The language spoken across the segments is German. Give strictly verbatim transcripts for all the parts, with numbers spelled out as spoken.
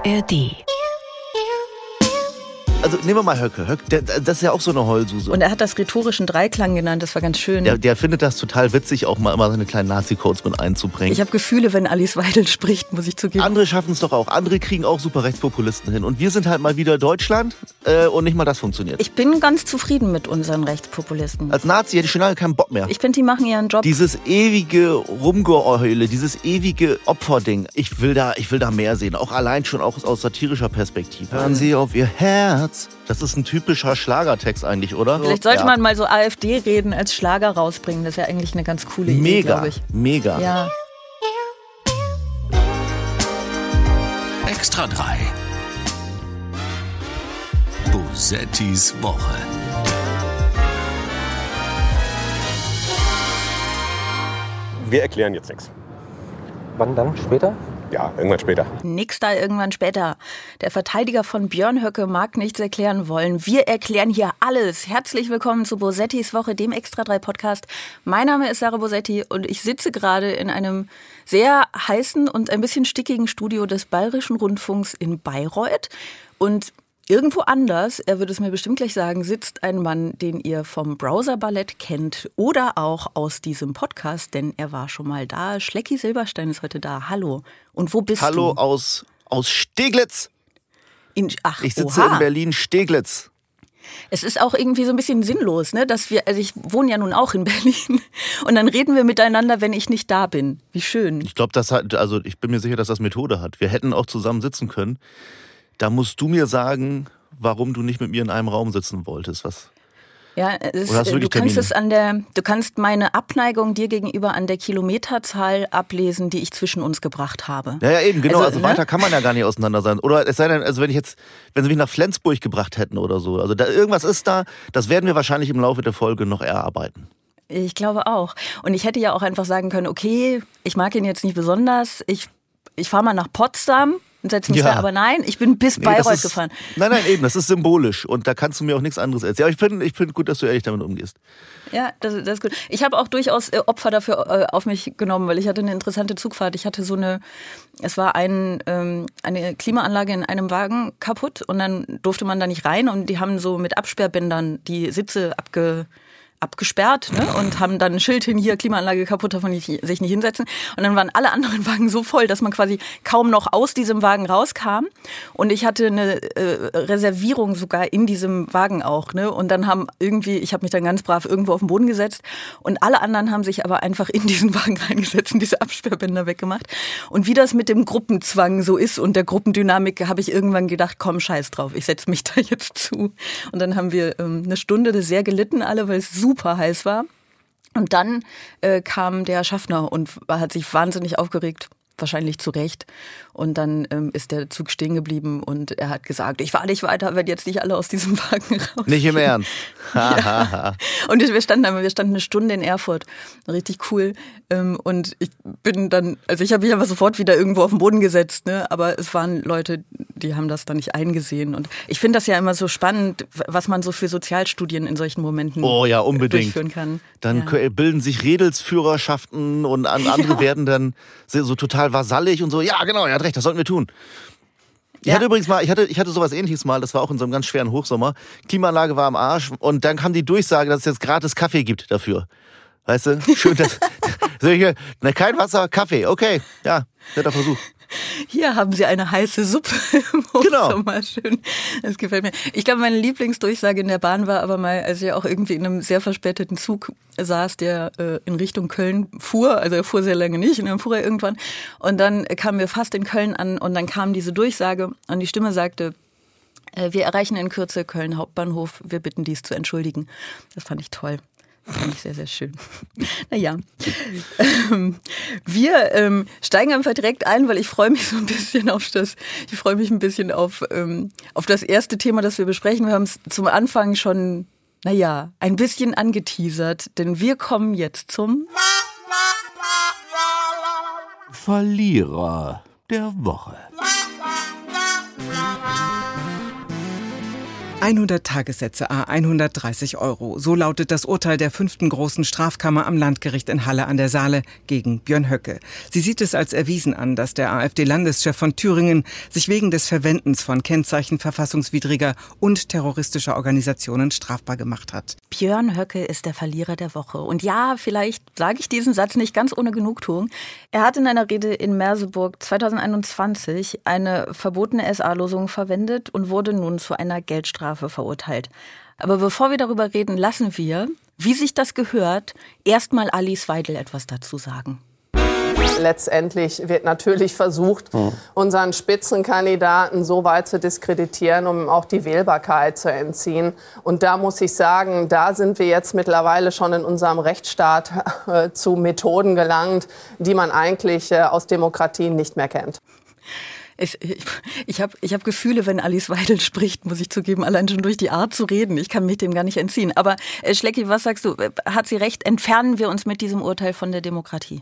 R D. Also nehmen wir mal Höcke. Höcke der, das ist ja auch so eine Heulsuse. Und er hat das rhetorischen Dreiklang genannt, das war ganz schön. Der, der findet das total witzig, auch mal immer seine kleinen Nazi-Codes mit einzubringen. Ich habe Gefühle, wenn Alice Weidel spricht, muss ich zugeben. Andere schaffen es doch auch. Andere kriegen auch super Rechtspopulisten hin. Und wir sind halt mal wieder Deutschland äh, und nicht mal das funktioniert. Ich bin ganz zufrieden mit unseren Rechtspopulisten. Als Nazi hätte ich schon lange keinen Bock mehr. Ich finde, die machen ihren Job. Dieses ewige Rumgeheule, dieses ewige Opferding. Ich will da, ich will da mehr sehen. Auch allein schon auch aus satirischer Perspektive. Hören Sie auf Ihr Herz. Das ist ein typischer Schlagertext eigentlich, oder? Vielleicht sollte ja. man mal so AfD-Reden als Schlager rausbringen. Das ist ja eigentlich eine ganz coole Idee, mega, glaube ich. Mega, Ja. Extra drei. Bosettis Woche. Wir erklären jetzt nichts. Wann dann? Später? Ja, irgendwann später. Nix da irgendwann später. Der Verteidiger von Björn Höcke mag nichts erklären wollen. Wir erklären hier alles. Herzlich willkommen zu Bosettis Woche, dem Extra drei Podcast. Mein Name ist Sarah Bosetti und ich sitze gerade in einem sehr heißen und ein bisschen stickigen Studio des Bayerischen Rundfunks in Bayreuth. Und irgendwo anders, er würde es mir bestimmt gleich sagen, sitzt ein Mann, den ihr vom Browser-Ballett kennt oder auch aus diesem Podcast, denn er war schon mal da. Schlecki Silberstein ist heute da. Hallo. Und wo bist Hallo du? aus, aus Steglitz. In, ach, Ich sitze oha. in Berlin-Steglitz. Es ist auch irgendwie so ein bisschen sinnlos, ne, dass wir, also ich wohne ja nun auch in Berlin und dann reden wir miteinander, wenn ich nicht da bin. Wie schön. Ich glaube, das hat, also ich bin mir sicher, dass das Methode hat. Wir hätten auch zusammen sitzen können. Da musst du mir sagen, warum du nicht mit mir in einem Raum sitzen wolltest. Was? Ja, es, Oder hast du du wirklich kannst Termine? es an der, du kannst meine Abneigung dir gegenüber an der Kilometerzahl ablesen, die ich zwischen uns gebracht habe. Ja, ja, eben, genau. Also, Also, ne? weiter kann man ja gar nicht auseinander sein. Oder es sei denn, also wenn ich jetzt, wenn sie mich nach Flensburg gebracht hätten oder so. Also da irgendwas ist da, das werden wir wahrscheinlich im Laufe der Folge noch erarbeiten. Ich glaube auch. Und ich hätte ja auch einfach sagen können, okay, ich mag ihn jetzt nicht besonders, ich, ich fahre mal nach Potsdam. Und setz mich Ja. da, aber nein, ich bin bis Nee, das Bayreuth ist, gefahren. Nein, nein, eben, das ist symbolisch. Und da kannst du mir auch nichts anderes erzählen. Aber ich finde ich find gut, dass du ehrlich damit umgehst. Ja, das, das ist gut. Ich habe auch durchaus äh, Opfer dafür äh, auf mich genommen, weil ich hatte eine interessante Zugfahrt. Ich hatte so eine, es war ein, ähm, eine Klimaanlage in einem Wagen kaputt und dann durfte man da nicht rein und die haben so mit Absperrbändern die Sitze abge abgesperrt, ne? Und haben dann ein Schild hin, hier, Klimaanlage kaputt, davon nicht, sich nicht hinsetzen. Und dann waren alle anderen Wagen so voll, dass man quasi kaum noch aus diesem Wagen rauskam. Und ich hatte eine äh, Reservierung sogar in diesem Wagen auch, ne? Und dann haben irgendwie, ich habe mich dann ganz brav irgendwo auf den Boden gesetzt und alle anderen haben sich aber einfach in diesen Wagen reingesetzt und diese Absperrbänder weggemacht. Und wie das mit dem Gruppenzwang so ist und der Gruppendynamik, habe ich irgendwann gedacht, komm, scheiß drauf, ich setze mich da jetzt zu. Und dann haben wir ähm, eine Stunde sehr gelitten alle, weil es super heiß war. Und dann äh, kam der Schaffner und hat sich wahnsinnig aufgeregt, wahrscheinlich zu Recht. Und dann ähm, ist der Zug stehen geblieben und er hat gesagt, ich fahre nicht weiter, wenn jetzt nicht alle aus diesem Wagen raus. Nicht im Ernst. Ja. Und wir standen, wir standen eine Stunde in Erfurt. Richtig cool. Und ich bin dann, also ich habe mich einfach sofort wieder irgendwo auf den Boden gesetzt, ne? Aber es waren Leute, die haben das dann nicht eingesehen. Und ich finde das ja immer so spannend, was man so für Sozialstudien in solchen Momenten Oh ja, unbedingt. durchführen kann. Dann ja. bilden sich Redelsführerschaften und andere ja. werden dann so total vasallig und so. Ja, genau, er hat recht, das sollten wir tun. Ich Ja. hatte übrigens mal, ich hatte, ich hatte sowas Ähnliches mal, das war auch in so einem ganz schweren Hochsommer. Klimaanlage war am Arsch und dann kam die Durchsage, dass es jetzt gratis Kaffee gibt dafür. Weißt du? Schön, dass, solche, ne, kein Wasser, Kaffee, okay, ja, netter Versuch. Hier haben Sie eine heiße Suppe im Genau. Hochsommer. Schön. Das gefällt mir. Ich glaube, meine Lieblingsdurchsage in der Bahn war aber mal, als ich auch irgendwie in einem sehr verspäteten Zug saß, der äh, in Richtung Köln fuhr. Also er fuhr sehr lange nicht und dann fuhr er irgendwann. Und dann kamen wir fast in Köln an und dann kam diese Durchsage und die Stimme sagte, äh, wir erreichen in Kürze Köln Hauptbahnhof. Wir bitten dies zu entschuldigen. Das fand ich toll. Das fand ich sehr, sehr schön. Naja, ähm, wir ähm, steigen einfach direkt ein, weil ich freue mich so ein bisschen auf das, ich freue mich ein bisschen auf, ähm, auf das erste Thema, das wir besprechen. Wir haben es zum Anfang schon, naja, ein bisschen angeteasert, denn wir kommen jetzt zum Verlierer der Woche. hundert Tagessätze à hundertdreißig Euro. So lautet das Urteil der fünften großen Strafkammer am Landgericht in Halle an der Saale gegen Björn Höcke. Sie sieht es als erwiesen an, dass der AfD-Landeschef von Thüringen sich wegen des Verwendens von Kennzeichen verfassungswidriger und terroristischer Organisationen strafbar gemacht hat. Björn Höcke ist der Verlierer der Woche. Und ja, vielleicht sage ich diesen Satz nicht ganz ohne Genugtuung. Er hat in einer Rede in Merseburg zweitausendeinundzwanzig eine verbotene S A-Losung verwendet und wurde nun zu einer Geldstrafe verurteilt. Aber bevor wir darüber reden, lassen wir, wie sich das gehört, erstmal Alice Weidel etwas dazu sagen. Letztendlich wird natürlich versucht, unseren Spitzenkandidaten so weit zu diskreditieren, um auch die Wählbarkeit zu entziehen. Und da muss ich sagen, da sind wir jetzt mittlerweile schon in unserem Rechtsstaat äh, zu Methoden gelangt, die man eigentlich äh, aus Demokratien nicht mehr kennt. Ich, ich, ich habe ich hab Gefühle, wenn Alice Weidel spricht, muss ich zugeben, allein schon durch die Art zu reden. Ich kann mich dem gar nicht entziehen. Aber äh, Schlecki, was sagst du? Hat sie recht? Entfernen wir uns mit diesem Urteil von der Demokratie?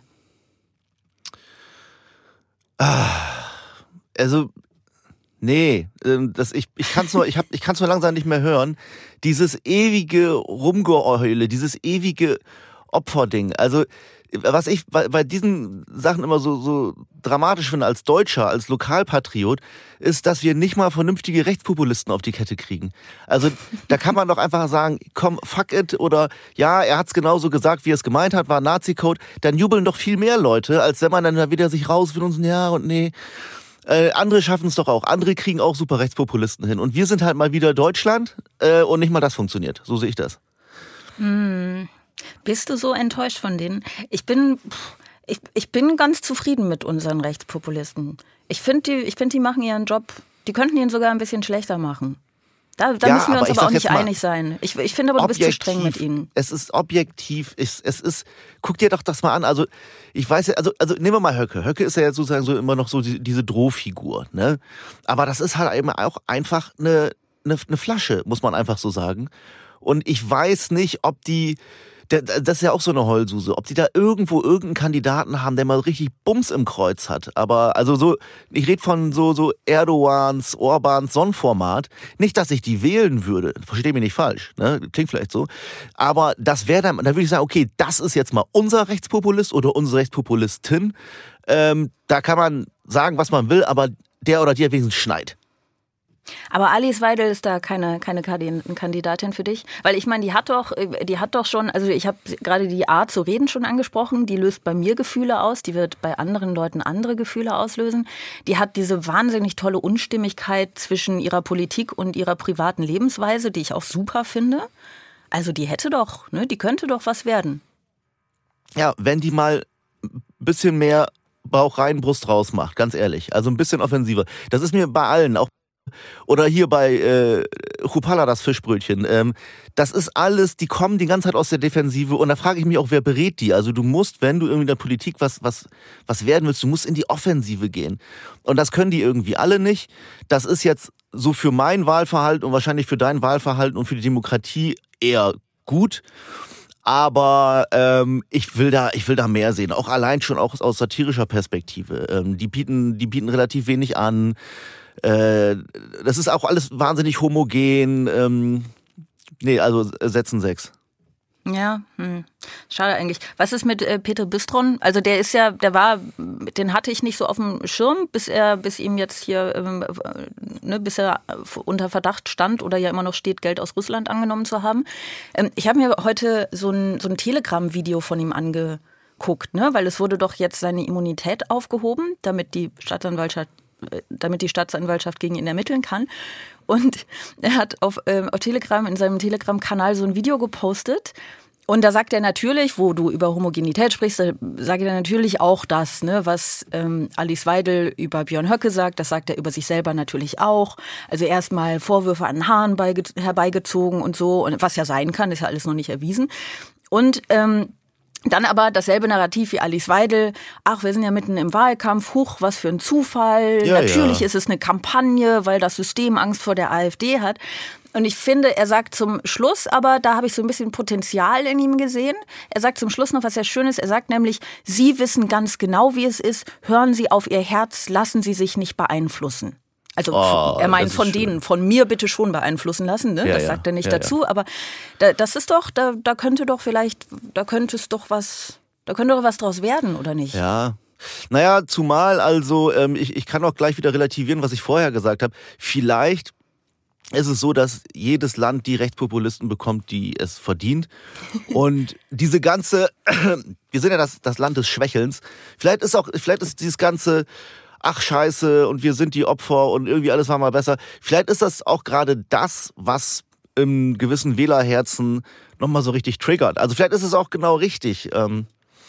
Also, nee, das, ich, ich kann es nur, ich hab, ich kann's nur langsam nicht mehr hören. Dieses ewige Rumgeheule, dieses ewige Opferding. Also, was ich bei, bei diesen Sachen immer so, so dramatisch finde als Deutscher, als Lokalpatriot, ist, dass wir nicht mal vernünftige Rechtspopulisten auf die Kette kriegen. Also da kann man doch einfach sagen, komm, fuck it, oder ja, er hat's genauso gesagt, wie er es gemeint hat, war Nazi-Code. Dann jubeln doch viel mehr Leute, als wenn man dann wieder sich raus will und so, ja und nee. Äh, andere schaffen es doch auch. Andere kriegen auch super Rechtspopulisten hin. Und wir sind halt mal wieder Deutschland äh, und nicht mal das funktioniert. So sehe ich das. Hm. Bist du so enttäuscht von denen? Ich bin, ich, ich bin ganz zufrieden mit unseren Rechtspopulisten. Ich finde, die, ich find, die machen ihren Job, die könnten ihn sogar ein bisschen schlechter machen. Da, da ja, müssen wir uns aber, aber auch nicht einig sein. Ich, ich finde aber, du objektiv, bist zu streng mit ihnen. Es ist objektiv, es, es ist, guck dir doch das mal an. Also, ich weiß ja, also, also nehmen wir mal Höcke. Höcke ist ja jetzt sozusagen so immer noch so die, diese Drohfigur, ne? Aber das ist halt eben auch einfach eine, eine, eine Flasche, muss man einfach so sagen. Und ich weiß nicht, ob die, das ist ja auch so eine Heulsuse, ob die da irgendwo irgendeinen Kandidaten haben, der mal richtig Bums im Kreuz hat. Aber also so, ich rede von so so Erdogans, Orbans Sonnenformat. Nicht, dass ich die wählen würde, verstehe mich nicht falsch, ne? Klingt vielleicht so. Aber das wäre dann, da würde ich sagen, okay, das ist jetzt mal unser Rechtspopulist oder unsere Rechtspopulistin. Ähm, da kann man sagen, was man will, aber der oder die hat wenigstens schneit. Aber Alice Weidel ist da keine, keine Kandidatin für dich? Weil ich meine, die hat doch, die hat doch schon, also ich habe gerade die Art zu reden schon angesprochen, die löst bei mir Gefühle aus, die wird bei anderen Leuten andere Gefühle auslösen. Die hat diese wahnsinnig tolle Unstimmigkeit zwischen ihrer Politik und ihrer privaten Lebensweise, die ich auch super finde. Also die hätte doch, ne, die könnte doch was werden. Ja, wenn die mal ein bisschen mehr Bauch rein, Brust raus macht, ganz ehrlich. Also ein bisschen offensiver. Das ist mir bei allen, auch oder hier bei äh, Chupala, das Fischbrötchen. Ähm, das ist alles, die kommen die ganze Zeit aus der Defensive und da frage ich mich auch, wer berät die? Also du musst, wenn du irgendwie in der Politik was, was, was werden willst, du musst in die Offensive gehen. Und das können die irgendwie alle nicht. Das ist jetzt so für mein Wahlverhalten und wahrscheinlich für dein Wahlverhalten und für die Demokratie eher gut. Aber ähm, ich will da, ich will da mehr sehen. Auch allein schon auch aus satirischer Perspektive. Ähm, die bieten, die bieten relativ wenig an. Äh, das ist auch alles wahnsinnig homogen. Ähm, nee, also setzen sechs. Ja, hm. Schade eigentlich. Was ist mit äh, Peter Bistron? Also der ist ja, der war, den hatte ich nicht so auf dem Schirm, bis er, bis ihm jetzt hier, ähm, ne, bis er unter Verdacht stand oder ja immer noch steht, Geld aus Russland angenommen zu haben. Ähm, ich habe mir heute so ein, so ein Telegram-Video von ihm angeguckt, ne, weil es wurde doch jetzt seine Immunität aufgehoben, damit die Staatsanwaltschaft damit die Staatsanwaltschaft gegen ihn ermitteln kann. Und er hat auf, ähm, auf Telegram, in seinem Telegram-Kanal so ein Video gepostet. Und da sagt er natürlich, wo du über Homogenität sprichst, da sagt er natürlich auch das, ne, was ähm, Alice Weidel über Björn Höcke sagt, das sagt er über sich selber natürlich auch. Also erstmal Vorwürfe an den Haaren beige- herbeigezogen und so, und was ja sein kann, ist ja alles noch nicht erwiesen. Und ähm, dann aber dasselbe Narrativ wie Alice Weidel. Ach, wir sind ja mitten im Wahlkampf. Huch, was für ein Zufall. Ja, Natürlich ja. ist es eine Kampagne, weil das System Angst vor der AfD hat. Und ich finde, er sagt zum Schluss, aber da habe ich so ein bisschen Potenzial in ihm gesehen. Er sagt zum Schluss noch was sehr Schönes. Er sagt nämlich, Sie wissen ganz genau, wie es ist. Hören Sie auf Ihr Herz, lassen Sie sich nicht beeinflussen. Also Oh, er meint das ist von schön. denen, von mir bitte schon beeinflussen lassen, ne? Ja, Das ja. sagt er nicht Ja, dazu, aber da, das ist doch, da, da könnte doch vielleicht, da könnte es doch was, da könnte doch was draus werden, oder nicht? Ja. Naja, zumal also, ähm, ich, ich kann auch gleich wieder relativieren, was ich vorher gesagt habe. Vielleicht ist es so, dass jedes Land die Rechtspopulisten bekommt, die es verdient. Und diese ganze, wir sind ja das, das Land des Schwächelns. Vielleicht ist auch, vielleicht ist dieses ganze, ach scheiße, und wir sind die Opfer und irgendwie alles war mal besser. Vielleicht ist das auch gerade das, was im gewissen Wählerherzen nochmal so richtig triggert. Also vielleicht ist es auch genau richtig. Ähm,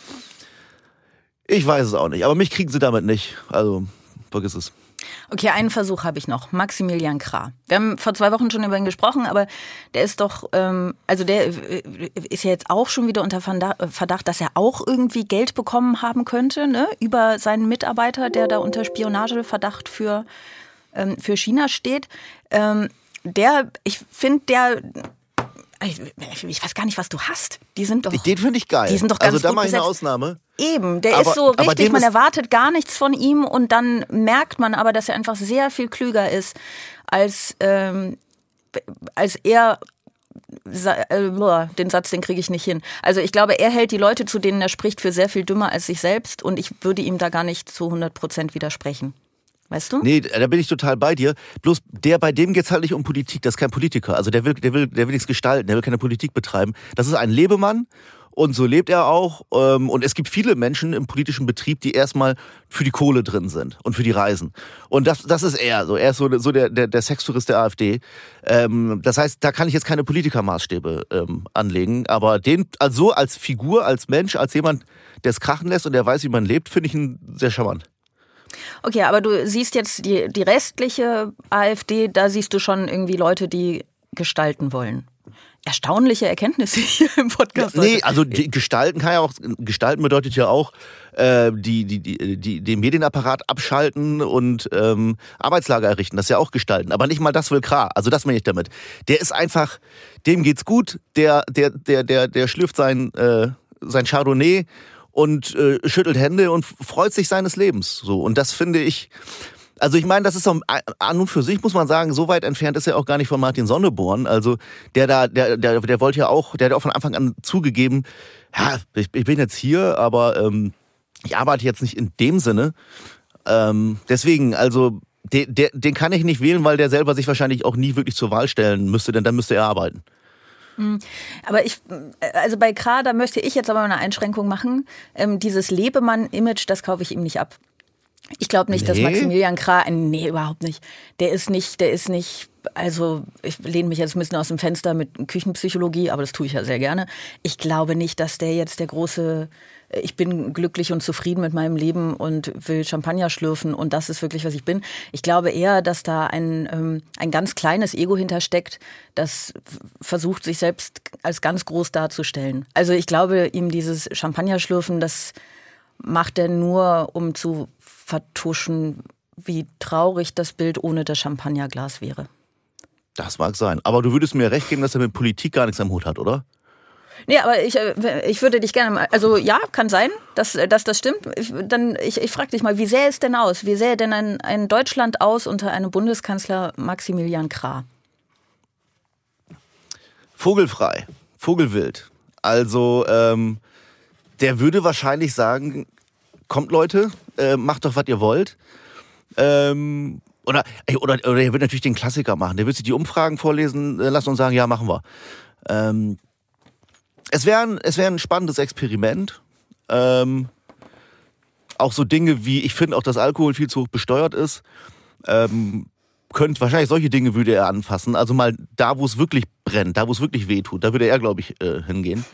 ich weiß es auch nicht, aber mich kriegen sie damit nicht. Also vergiss es. Okay, einen Versuch habe ich noch. Maximilian Krah. Wir haben vor zwei Wochen schon über ihn gesprochen, aber der ist doch, ähm, also der ist ja jetzt auch schon wieder unter Verdacht, dass er auch irgendwie Geld bekommen haben könnte, ne, über seinen Mitarbeiter, der da unter Spionageverdacht für, ähm, für China steht. Ähm, der, ich finde, der, ich, ich weiß gar nicht, was du hast. Die sind doch, Den finde ich geil. die sind doch ganz also da gut mache ich eine besetzt. Ausnahme. Eben, der Aber- ist so aber richtig, dem man ist- erwartet gar nichts von ihm und dann merkt man aber, dass er einfach sehr viel klüger ist, als, ähm, als er, äh, boah, den Satz, den kriege ich nicht hin. Also ich glaube, er hält die Leute, zu denen er spricht, für sehr viel dümmer als sich selbst und ich würde ihm da gar nicht zu hundert Prozent widersprechen. Weißt du? Nee, da bin ich total bei dir. Bloß der, bei dem geht's halt nicht um Politik, das ist kein Politiker. Also der will, der will, der will nichts gestalten, der will keine Politik betreiben. Das ist ein Lebemann. Und so lebt er auch. Und es gibt viele Menschen im politischen Betrieb, die erstmal für die Kohle drin sind und für die Reisen. Und das, das ist er. So, er ist so, so der, der, der Sextourist der AfD. Das heißt, da kann ich jetzt keine Politikermaßstäbe ähm, anlegen. Aber den, also als Figur, als Mensch, als jemand, der es krachen lässt und der weiß, wie man lebt, finde ich ihn sehr charmant. Okay, aber du siehst jetzt die, die restliche AfD, da siehst du schon irgendwie Leute, die gestalten wollen. Erstaunliche Erkenntnisse hier im Podcast. Nee, heute. also die gestalten kann ja auch, gestalten bedeutet ja auch, äh, die, die, die, die, den Medienapparat abschalten und ähm, Arbeitslager errichten. Das ist ja auch gestalten. Aber nicht mal das will Krah. Also das meine ich damit. Der ist einfach, dem geht's gut, der, der, der, der, der schlürft sein, äh, sein Chardonnay und äh, schüttelt Hände und freut sich seines Lebens. So. Und das finde ich. Also ich meine, das ist so, an und für sich muss man sagen, so weit entfernt ist er auch gar nicht von Martin Sonneborn. Also der da, der, der, der wollte ja auch, der hat auch von Anfang an zugegeben, ja, ich, ich bin jetzt hier, aber ähm, ich arbeite jetzt nicht in dem Sinne. Ähm, deswegen, also de, de, den kann ich nicht wählen, weil der selber sich wahrscheinlich auch nie wirklich zur Wahl stellen müsste, denn dann müsste er arbeiten. Aber ich, also bei Krah, da möchte ich jetzt aber eine Einschränkung machen. Ähm, dieses Lebemann-Image, das kaufe ich ihm nicht ab. Ich glaube nicht, dass Nee? Maximilian Krah, ein, nee, überhaupt nicht. Der ist nicht, der ist nicht, also ich lehne mich jetzt ein bisschen aus dem Fenster mit Küchenpsychologie, aber das tue ich ja sehr gerne. Ich glaube nicht, dass der jetzt der große, ich bin glücklich und zufrieden mit meinem Leben und will Champagner schlürfen und das ist wirklich, was ich bin. Ich glaube eher, dass da ein, ähm, ein ganz kleines Ego hintersteckt, das versucht, sich selbst als ganz groß darzustellen. Also ich glaube, ihm dieses Champagner schlürfen, das macht er nur, um zu vertuschen, wie traurig das Bild ohne das Champagnerglas wäre. Das mag sein. Aber du würdest mir recht geben, dass er mit Politik gar nichts am Hut hat, oder? Nee, aber ich, ich würde dich gerne mal, also ja, kann sein, dass, dass das stimmt. Ich, dann, ich, ich frage dich mal, wie sähe es denn aus? Wie sähe denn ein, ein Deutschland aus unter einem Bundeskanzler Maximilian Krah? Vogelfrei, Vogelwild. Also ähm, der würde wahrscheinlich sagen, kommt Leute, äh, macht doch, was ihr wollt. Ähm, oder, oder, oder er wird natürlich den Klassiker machen. Der wird sich die Umfragen vorlesen äh, lassen und sagen, ja, machen wir. Ähm, es wäre ein, es wär ein spannendes Experiment. Ähm, auch so Dinge wie, ich finde auch, dass Alkohol viel zu hoch besteuert ist. Ähm, könnt, wahrscheinlich solche Dinge würde er anfassen. Also mal da, wo es wirklich brennt, da, wo es wirklich wehtut, da würde er, glaube ich, äh, hingehen.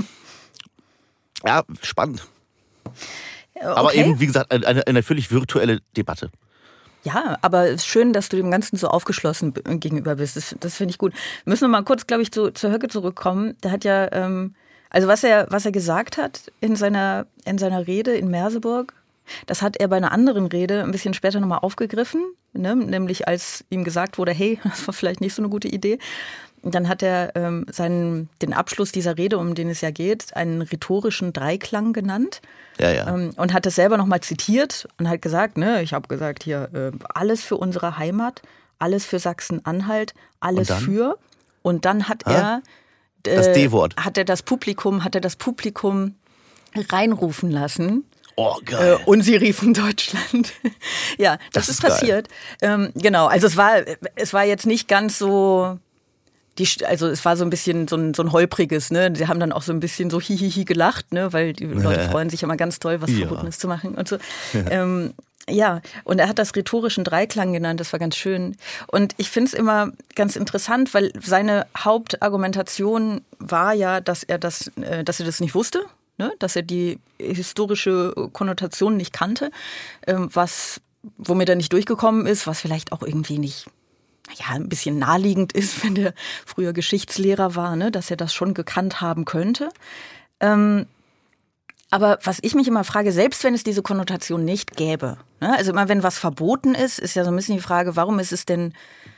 Ja, spannend. Okay. Aber eben, wie gesagt, eine, eine völlig virtuelle Debatte. Ja, aber es ist schön, dass du dem Ganzen so aufgeschlossen gegenüber bist. Das, das finde ich gut. Wir müssen noch mal kurz, glaube ich, zu, zu Höcke zurückkommen. Der hat ja, ähm, also was er, was er gesagt hat in seiner, in seiner Rede in Merseburg, das hat er bei einer anderen Rede ein bisschen später nochmal aufgegriffen, ne? Nämlich als ihm gesagt wurde, hey, das war vielleicht nicht so eine gute Idee. dann hat er ähm, seinen, den Abschluss dieser Rede, um den es ja geht, einen rhetorischen Dreiklang genannt. Ja, ja. Ähm, und hat es selber nochmal zitiert und hat gesagt, ne, ich habe gesagt hier, äh, alles für unsere Heimat, alles für Sachsen-Anhalt, alles Und dann? für. Und dann hat Ha? er äh, Das D-Wort. hat er das Publikum, hat er das Publikum reinrufen lassen. Oh, geil. Äh, und sie riefen Deutschland. ja, das, Das ist ist geil. passiert. Ähm, genau, also es war, es war jetzt nicht ganz so, die, also es war so ein bisschen so ein, so ein holpriges, ne? Sie haben dann auch so ein bisschen so hihihi gelacht, ne? Weil die Leute freuen sich immer ganz toll, was Ja. Verbotenes zu machen und so. Ja. Ähm, ja, und er hat das rhetorischen Dreiklang genannt, das war ganz schön. Und ich finde es immer ganz interessant, weil seine Hauptargumentation war ja, dass er das, äh, dass er das nicht wusste. Ne, dass er die historische Konnotation nicht kannte, ähm, was, womit er nicht durchgekommen ist, was vielleicht auch irgendwie nicht, naja, ein bisschen naheliegend ist, wenn der früher Geschichtslehrer war, ne, dass er das schon gekannt haben könnte. Ähm, aber was ich mich immer frage, selbst wenn es diese Konnotation nicht gäbe, ne, also immer wenn was verboten ist, ist ja so ein bisschen die Frage, warum ist es denn,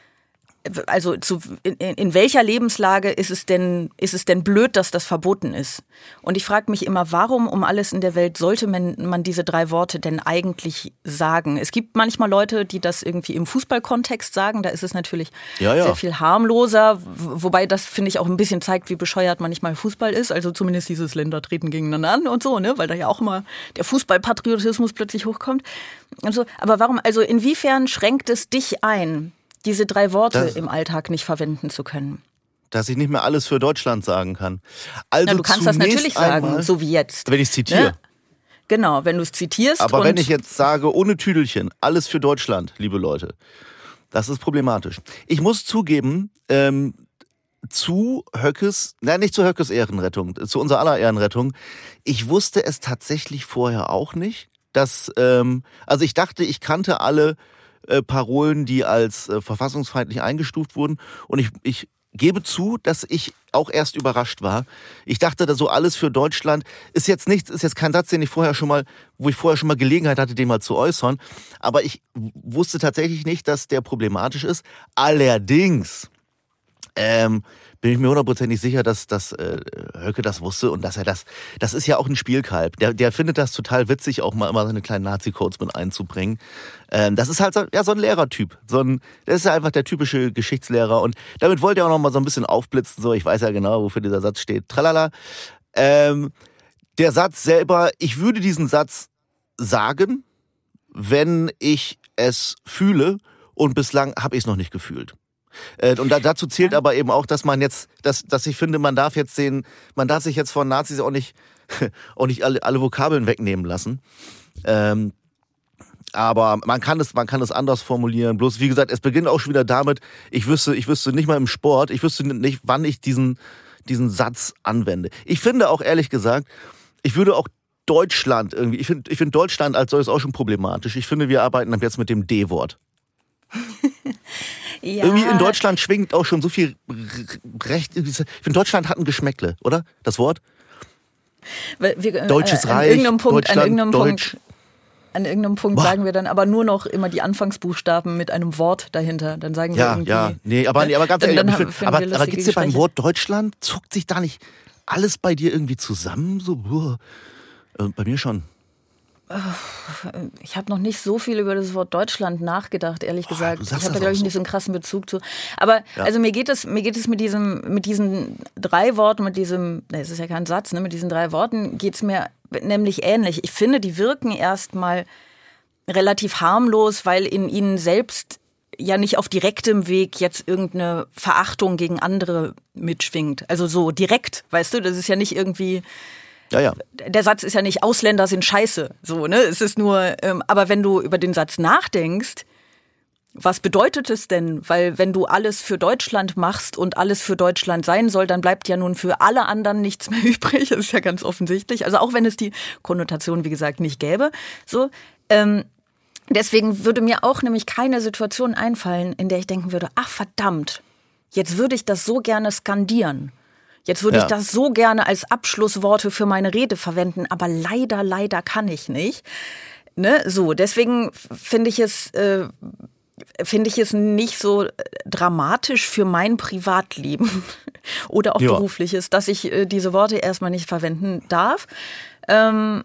also zu, in, in welcher Lebenslage ist es denn, ist es denn blöd, dass das verboten ist? Und ich frage mich immer, warum um alles in der Welt sollte man, man diese drei Worte denn eigentlich sagen? Es gibt manchmal Leute, die das irgendwie im Fußballkontext sagen, da ist es natürlich Ja, ja. sehr viel harmloser, wobei das, finde ich, auch ein bisschen zeigt, wie bescheuert manchmal Fußball ist, also zumindest dieses Länder treten gegeneinander an und so, ne, weil da ja auch immer der Fußballpatriotismus plötzlich hochkommt und so. Aber warum, also inwiefern schränkt es dich ein, diese drei Worte Das- im Alltag nicht verwenden zu können? Dass ich nicht mehr alles für Deutschland sagen kann. Also Na, du kannst das zunächst natürlich sagen, einmal, so wie jetzt. wenn ich es zitiere. Ne? Genau, wenn du es zitierst. Aber und wenn ich jetzt sage, ohne Tüdelchen, alles für Deutschland, liebe Leute, das ist problematisch. Ich muss zugeben, ähm, zu Höckes, nein, nicht zu Höckes Ehrenrettung, zu unserer aller Ehrenrettung, ich wusste es tatsächlich vorher auch nicht, dass, ähm, also ich dachte, ich kannte alle äh, Parolen, die als äh, verfassungsfeindlich eingestuft wurden, und ich, ich gebe zu, dass ich auch erst überrascht war. Ich dachte, da so alles für Deutschland ist jetzt nichts, ist jetzt kein Satz, den ich vorher schon mal, wo ich vorher schon mal Gelegenheit hatte, den mal zu äußern. Aber ich w- wusste tatsächlich nicht, dass der problematisch ist. Allerdings ähm, bin ich mir hundertprozentig sicher, dass, dass äh, Höcke das wusste und dass er das, das ist ja auch ein Spielkalb. Der, der findet das total witzig, auch mal immer seine kleinen Nazi-Codes mit einzubringen. Ähm, das ist halt so, ja, so ein Lehrertyp. So ein, das ist ja einfach der typische Geschichtslehrer, und damit wollte er auch noch mal so ein bisschen aufblitzen. So, ich weiß ja genau, wofür dieser Satz steht. Tralala. Ähm, der Satz selber, ich würde diesen Satz sagen, wenn ich es fühle, und bislang habe ich es noch nicht gefühlt. Äh, Und da, dazu zählt Ja. aber eben auch, dass man jetzt, dass, dass ich finde, man darf jetzt den, man darf sich jetzt von Nazis auch nicht, auch nicht alle, alle Vokabeln wegnehmen lassen. Ähm, aber man kann es, man kann es anders formulieren. Bloß, wie gesagt, es beginnt auch schon wieder damit, ich wüsste, ich wüsste nicht mal im Sport, ich wüsste nicht, wann ich diesen, diesen Satz anwende. Ich finde auch, ehrlich gesagt, ich würde auch Deutschland irgendwie, ich finde, ich finde Deutschland als solches auch schon problematisch. Ich finde, wir arbeiten ab jetzt mit dem D-Wort. ja, Irgendwie in Deutschland schwingt auch schon so viel R- Recht. Ich finde, Deutschland hat ein Geschmäckle, oder? Das Wort? weil wir, äh, Deutsches an Reich, irgendeinem Punkt, Deutschland, an irgendeinem Deutsch. Punkt, an irgendeinem Punkt Boah. sagen wir dann aber nur noch immer die Anfangsbuchstaben mit einem Wort dahinter. Dann sagen wir Ja, irgendwie. ja. Nee, aber, nee, aber ganz Dann- ehrlich, dann aber, ich haben- find, finden aber, wir aber lustige gibt's dir beim Gespräche. Wort Deutschland, zuckt sich da nicht alles bei dir irgendwie zusammen? So, uah. Äh, bei mir schon. Ich habe noch nicht so viel über das Wort Deutschland nachgedacht, ehrlich gesagt. du Ich sagst habe da, das glaube auch ich, so. nicht so einen krassen Bezug zu. Aber Ja. also mir geht es, mir geht es mit diesem, mit diesen drei Worten, mit diesem, ne, es ist ja kein Satz, ne, mit diesen drei Worten geht es mir nämlich ähnlich. Ich finde, die wirken erstmal relativ harmlos, weil in ihnen selbst ja nicht auf direktem Weg jetzt irgendeine Verachtung gegen andere mitschwingt. Also so direkt, weißt du, das ist ja nicht irgendwie, Ja, ja. der Satz ist ja nicht, Ausländer sind scheiße, so, ne? Es ist nur, ähm, aber wenn du über den Satz nachdenkst, was bedeutet es denn? Weil wenn du alles für Deutschland machst und alles für Deutschland sein soll, dann bleibt ja nun für alle anderen nichts mehr übrig. Das ist ja ganz offensichtlich. Also auch wenn es die Konnotation, wie gesagt, nicht gäbe. So, ähm, deswegen würde mir auch nämlich keine Situation einfallen, in der ich denken würde, ach verdammt, jetzt würde ich das so gerne skandieren. Jetzt würde Ja. ich das so gerne als Abschlussworte für meine Rede verwenden, aber leider, leider kann ich nicht. Ne? So, deswegen finde ich es, äh, finde ich es nicht so dramatisch für mein Privatleben oder auch ja. berufliches, dass ich äh, diese Worte erstmal nicht verwenden darf. Ähm,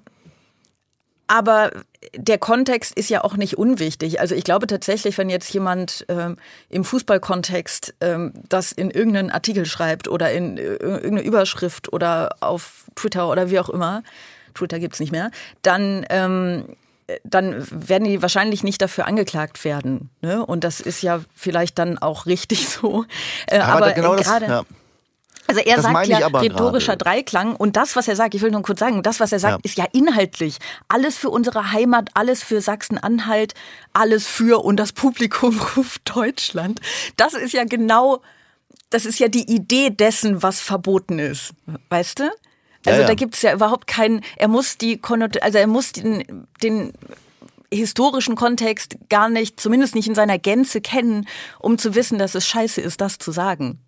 aber der Kontext ist ja auch nicht unwichtig. Also ich glaube tatsächlich, wenn jetzt jemand ähm, im Fußballkontext ähm, das in irgendeinen Artikel schreibt oder in äh, irgendeine Überschrift oder auf Twitter oder wie auch immer, Twitter gibt's nicht mehr, dann ähm, dann werden die wahrscheinlich nicht dafür angeklagt werden. Ne? Und das ist ja vielleicht dann auch richtig so. Äh, aber aber genau gerade... das, ja. Also er Das sagt meine ich ja aber rhetorischer gerade. Dreiklang und das, was er sagt, ich will nur kurz sagen, das, was er sagt, Ja. ist ja inhaltlich alles für unsere Heimat, alles für Sachsen-Anhalt, alles für und das Publikum ruft Deutschland. Das ist ja genau, das ist ja die Idee dessen, was verboten ist, weißt du? Also Ja, ja. da gibt's ja überhaupt keinen, er muss die Konnot- also er muss den, den historischen Kontext gar nicht, zumindest nicht in seiner Gänze kennen, um zu wissen, dass es scheiße ist, das zu sagen.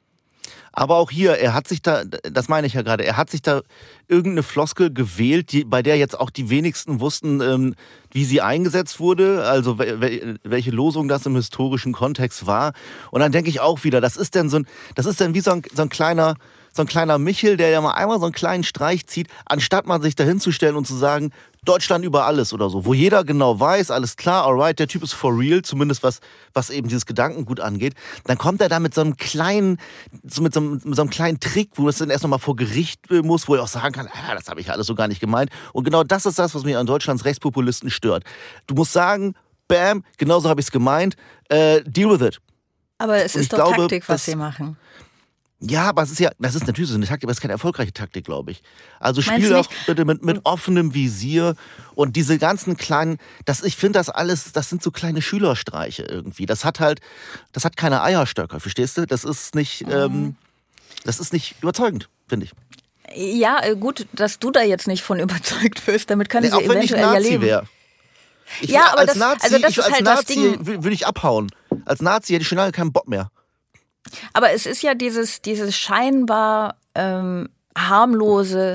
Aber auch hier, er hat sich da, das meine ich ja gerade, er hat sich da irgendeine Floskel gewählt, die, bei der jetzt auch die wenigsten wussten, ähm, wie sie eingesetzt wurde, also we- welche Losung das im historischen Kontext war. Und dann denke ich auch wieder, das ist denn so ein, das ist dann wie so ein, so ein kleiner, so ein kleiner Michel, der ja mal einmal so einen kleinen Streich zieht, anstatt man sich da hinzustellen und zu sagen, Deutschland über alles oder so, wo jeder genau weiß, alles klar, alright, der Typ ist for real, zumindest was, was eben dieses Gedankengut angeht, dann kommt er da mit so einem kleinen, so mit, so einem, mit so einem kleinen Trick, wo es dann erst nochmal vor Gericht muss, wo er auch sagen kann, ah, das habe ich alles so gar nicht gemeint. Und genau das ist das, was mich an Deutschlands Rechtspopulisten stört. Du musst sagen, bam, genauso habe ich es gemeint, äh, deal with it. Aber es Und ist ich doch glaube, Taktik, was das- sie machen. Ja, aber es ist ja, das ist natürlich so eine Taktik, aber es ist keine erfolgreiche Taktik, glaube ich. Also Meinst spiel du doch nicht? bitte mit, mit offenem Visier und diese ganzen kleinen, das, ich finde das alles, das sind so kleine Schülerstreiche irgendwie. Das hat halt, das hat keine Eierstöcke, verstehst du? Das ist nicht, Mhm. ähm, das ist nicht überzeugend, finde ich. Ja, äh, gut, dass du da jetzt nicht von überzeugt wirst, damit können Nee, sie auch wenn ich eventuell ja Nazi leben. wäre. Ich Ja, wär- aber als das- Nazi, also das ich, ist als halt das Nazi Ding. würde ich abhauen. Als Nazi hätte ich schon lange keinen Bock mehr. Aber es ist ja dieses, dieses scheinbar ähm, harmlose,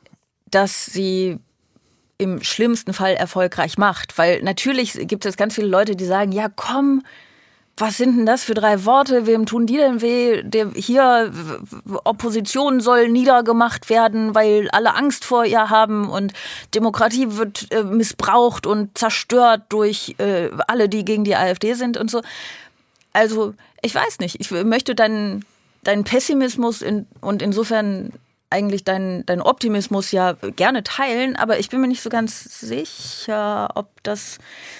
das sie im schlimmsten Fall erfolgreich macht. Weil natürlich gibt es ganz viele Leute, die sagen, ja komm, was sind denn das für drei Worte? Wem tun die denn weh? Der, hier, w- Opposition soll niedergemacht werden, weil alle Angst vor ihr haben und Demokratie wird äh, missbraucht und zerstört durch äh, alle, die gegen die AfD sind und so. Also, ich weiß nicht. Ich möchte deinen, deinen Pessimismus in, und insofern eigentlich deinen, deinen Optimismus ja gerne teilen, aber ich bin mir nicht so ganz sicher, ob das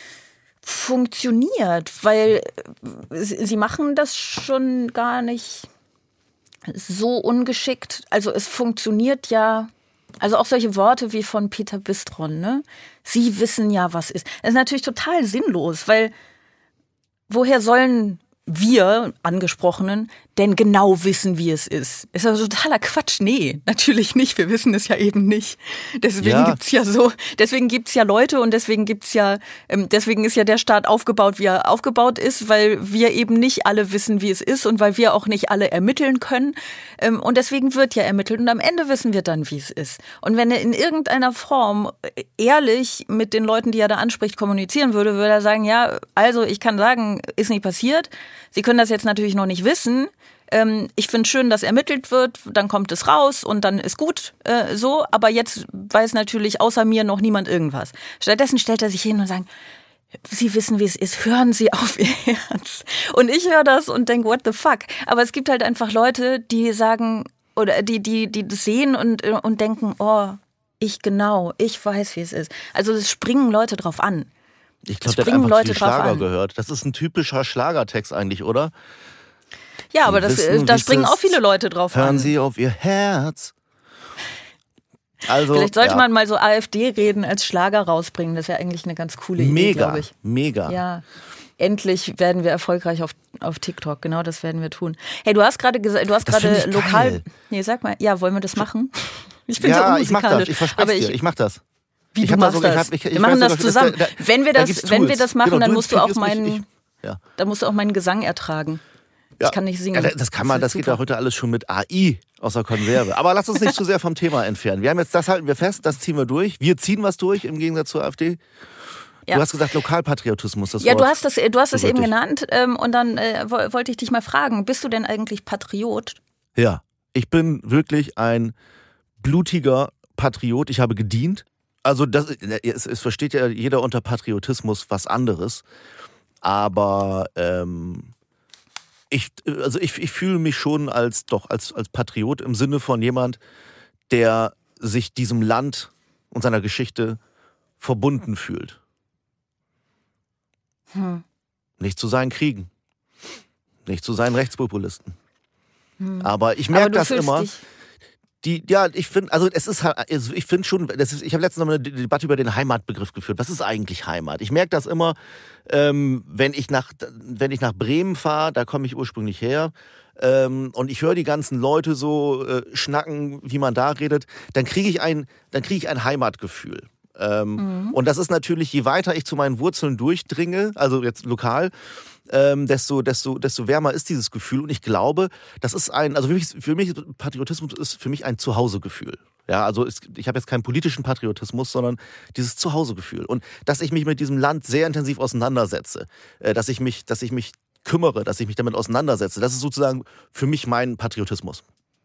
funktioniert, weil sie sie machen das schon gar nicht so ungeschickt. Also es funktioniert ja, also auch solche Worte wie von Peter Bistron, ne? Sie wissen ja, was ist. Das ist natürlich total sinnlos, weil woher sollen wir Angesprochenen denn genau wissen, wie es ist? Ist ja totaler Quatsch. Nee, natürlich nicht. Wir wissen es ja eben nicht. Deswegen Ja. gibt's ja so, deswegen gibt's ja Leute und deswegen gibt's ja, ähm, deswegen ist ja der Staat aufgebaut, wie er aufgebaut ist, weil wir eben nicht alle wissen, wie es ist und weil wir auch nicht alle ermitteln können. Ähm, und deswegen wird ja ermittelt und am Ende wissen wir dann, wie es ist. Und wenn er in irgendeiner Form ehrlich mit den Leuten, die er da anspricht, kommunizieren würde, würde er sagen, ja, also ich kann sagen, ist nicht passiert. Sie können das jetzt natürlich noch nicht wissen. Ähm, ich finde schön, dass ermittelt wird, dann kommt es raus und dann ist gut äh, so. Aber jetzt weiß natürlich außer mir noch niemand irgendwas. Stattdessen stellt er sich hin und sagt, Sie wissen, wie es ist, hören Sie auf Ihr Herz. Und ich höre das und denke, what the fuck? Aber es gibt halt einfach Leute, die sagen, oder die, die, die das sehen und, und denken, oh, ich genau, ich weiß, wie es ist. Also es springen Leute drauf an. Ich glaube, Es der hat springen einfach Leute viel drauf Schlager an. gehört. Das ist ein typischer Schlagertext eigentlich, oder? Ja, aber Sie das, wissen, da wie es springen auch ist. viele Leute drauf Hören an. Sie auf Ihr Herz. Also, Vielleicht sollte ja. man mal so AfD-Reden als Schlager rausbringen. Das wäre eigentlich eine ganz coole Idee, Mega, glaube ich. mega. Ja. Endlich werden wir erfolgreich auf, auf TikTok. Genau, das werden wir tun. Hey, du hast gerade gesagt, du hast Das gerade find ich lokal. geil. Nee, sag mal, ja, wollen wir das machen? Ich bin Ja, so ich mach das, unmusikalisch. ich verspreche aber dir, ich, ich mach das. Wie Ich du hab da machst sogar- ich das? hab- ich- ich wir weiß machen das sogar, zusammen. da- da- wenn wir da das, gibt's wenn wir Tools. das machen, Genau, dann du musst du auch inspirierst mich, meinen, ich- Ja. dann musst du auch meinen Gesang ertragen. Ja. Ich kann nicht singen. Ja, das kann man, das wird geht ja super. heute alles schon mit A I aus der Konserve. Aber lass uns nicht zu sehr vom Thema entfernen. Wir haben jetzt, das halten wir fest, das ziehen wir durch. Wir ziehen was durch im Gegensatz zur AfD. Ja. Du hast gesagt Lokalpatriotismus, das Ja, Wort. du hast das, du hast es eben richtig. genannt ähm, und dann äh, wo- wollte ich dich mal fragen, bist du denn eigentlich Patriot? Ja, ich bin wirklich ein blutiger Patriot. Ich habe gedient. Also das, es, es versteht ja jeder unter Patriotismus was anderes. Aber ähm, ich, also ich, ich fühle mich schon als doch als, als Patriot im Sinne von jemand, der sich diesem Land und seiner Geschichte verbunden fühlt. Hm. Nicht zu seinen Kriegen. Nicht zu seinen Rechtspopulisten. Hm. Aber ich Aber merke du das fühlst immer. dich- Die, ja, ich finde, also es ist halt, also ich finde schon, das ist, ich habe letztens noch mal eine Debatte über den Heimatbegriff geführt. Was ist eigentlich Heimat? Ich merke das immer, ähm, wenn ich nach, wenn ich nach Bremen fahre, da komme ich ursprünglich her, ähm, und ich höre die ganzen Leute so äh, schnacken, wie man da redet, dann kriege ich ein, dann kriege ich ein Heimatgefühl. Ähm, Mhm. Und das ist natürlich, je weiter ich zu meinen Wurzeln durchdringe, also jetzt lokal, ähm, desto, desto, desto wärmer ist dieses Gefühl. Und ich glaube, das ist ein, also für mich, für mich Patriotismus ist für mich ein Zuhausegefühl. Ja, also es, ich habe jetzt keinen politischen Patriotismus, sondern dieses Zuhausegefühl. Und dass ich mich mit diesem Land sehr intensiv auseinandersetze, äh, dass ich mich, dass ich mich kümmere, dass ich mich damit auseinandersetze, das ist sozusagen für mich mein Patriotismus.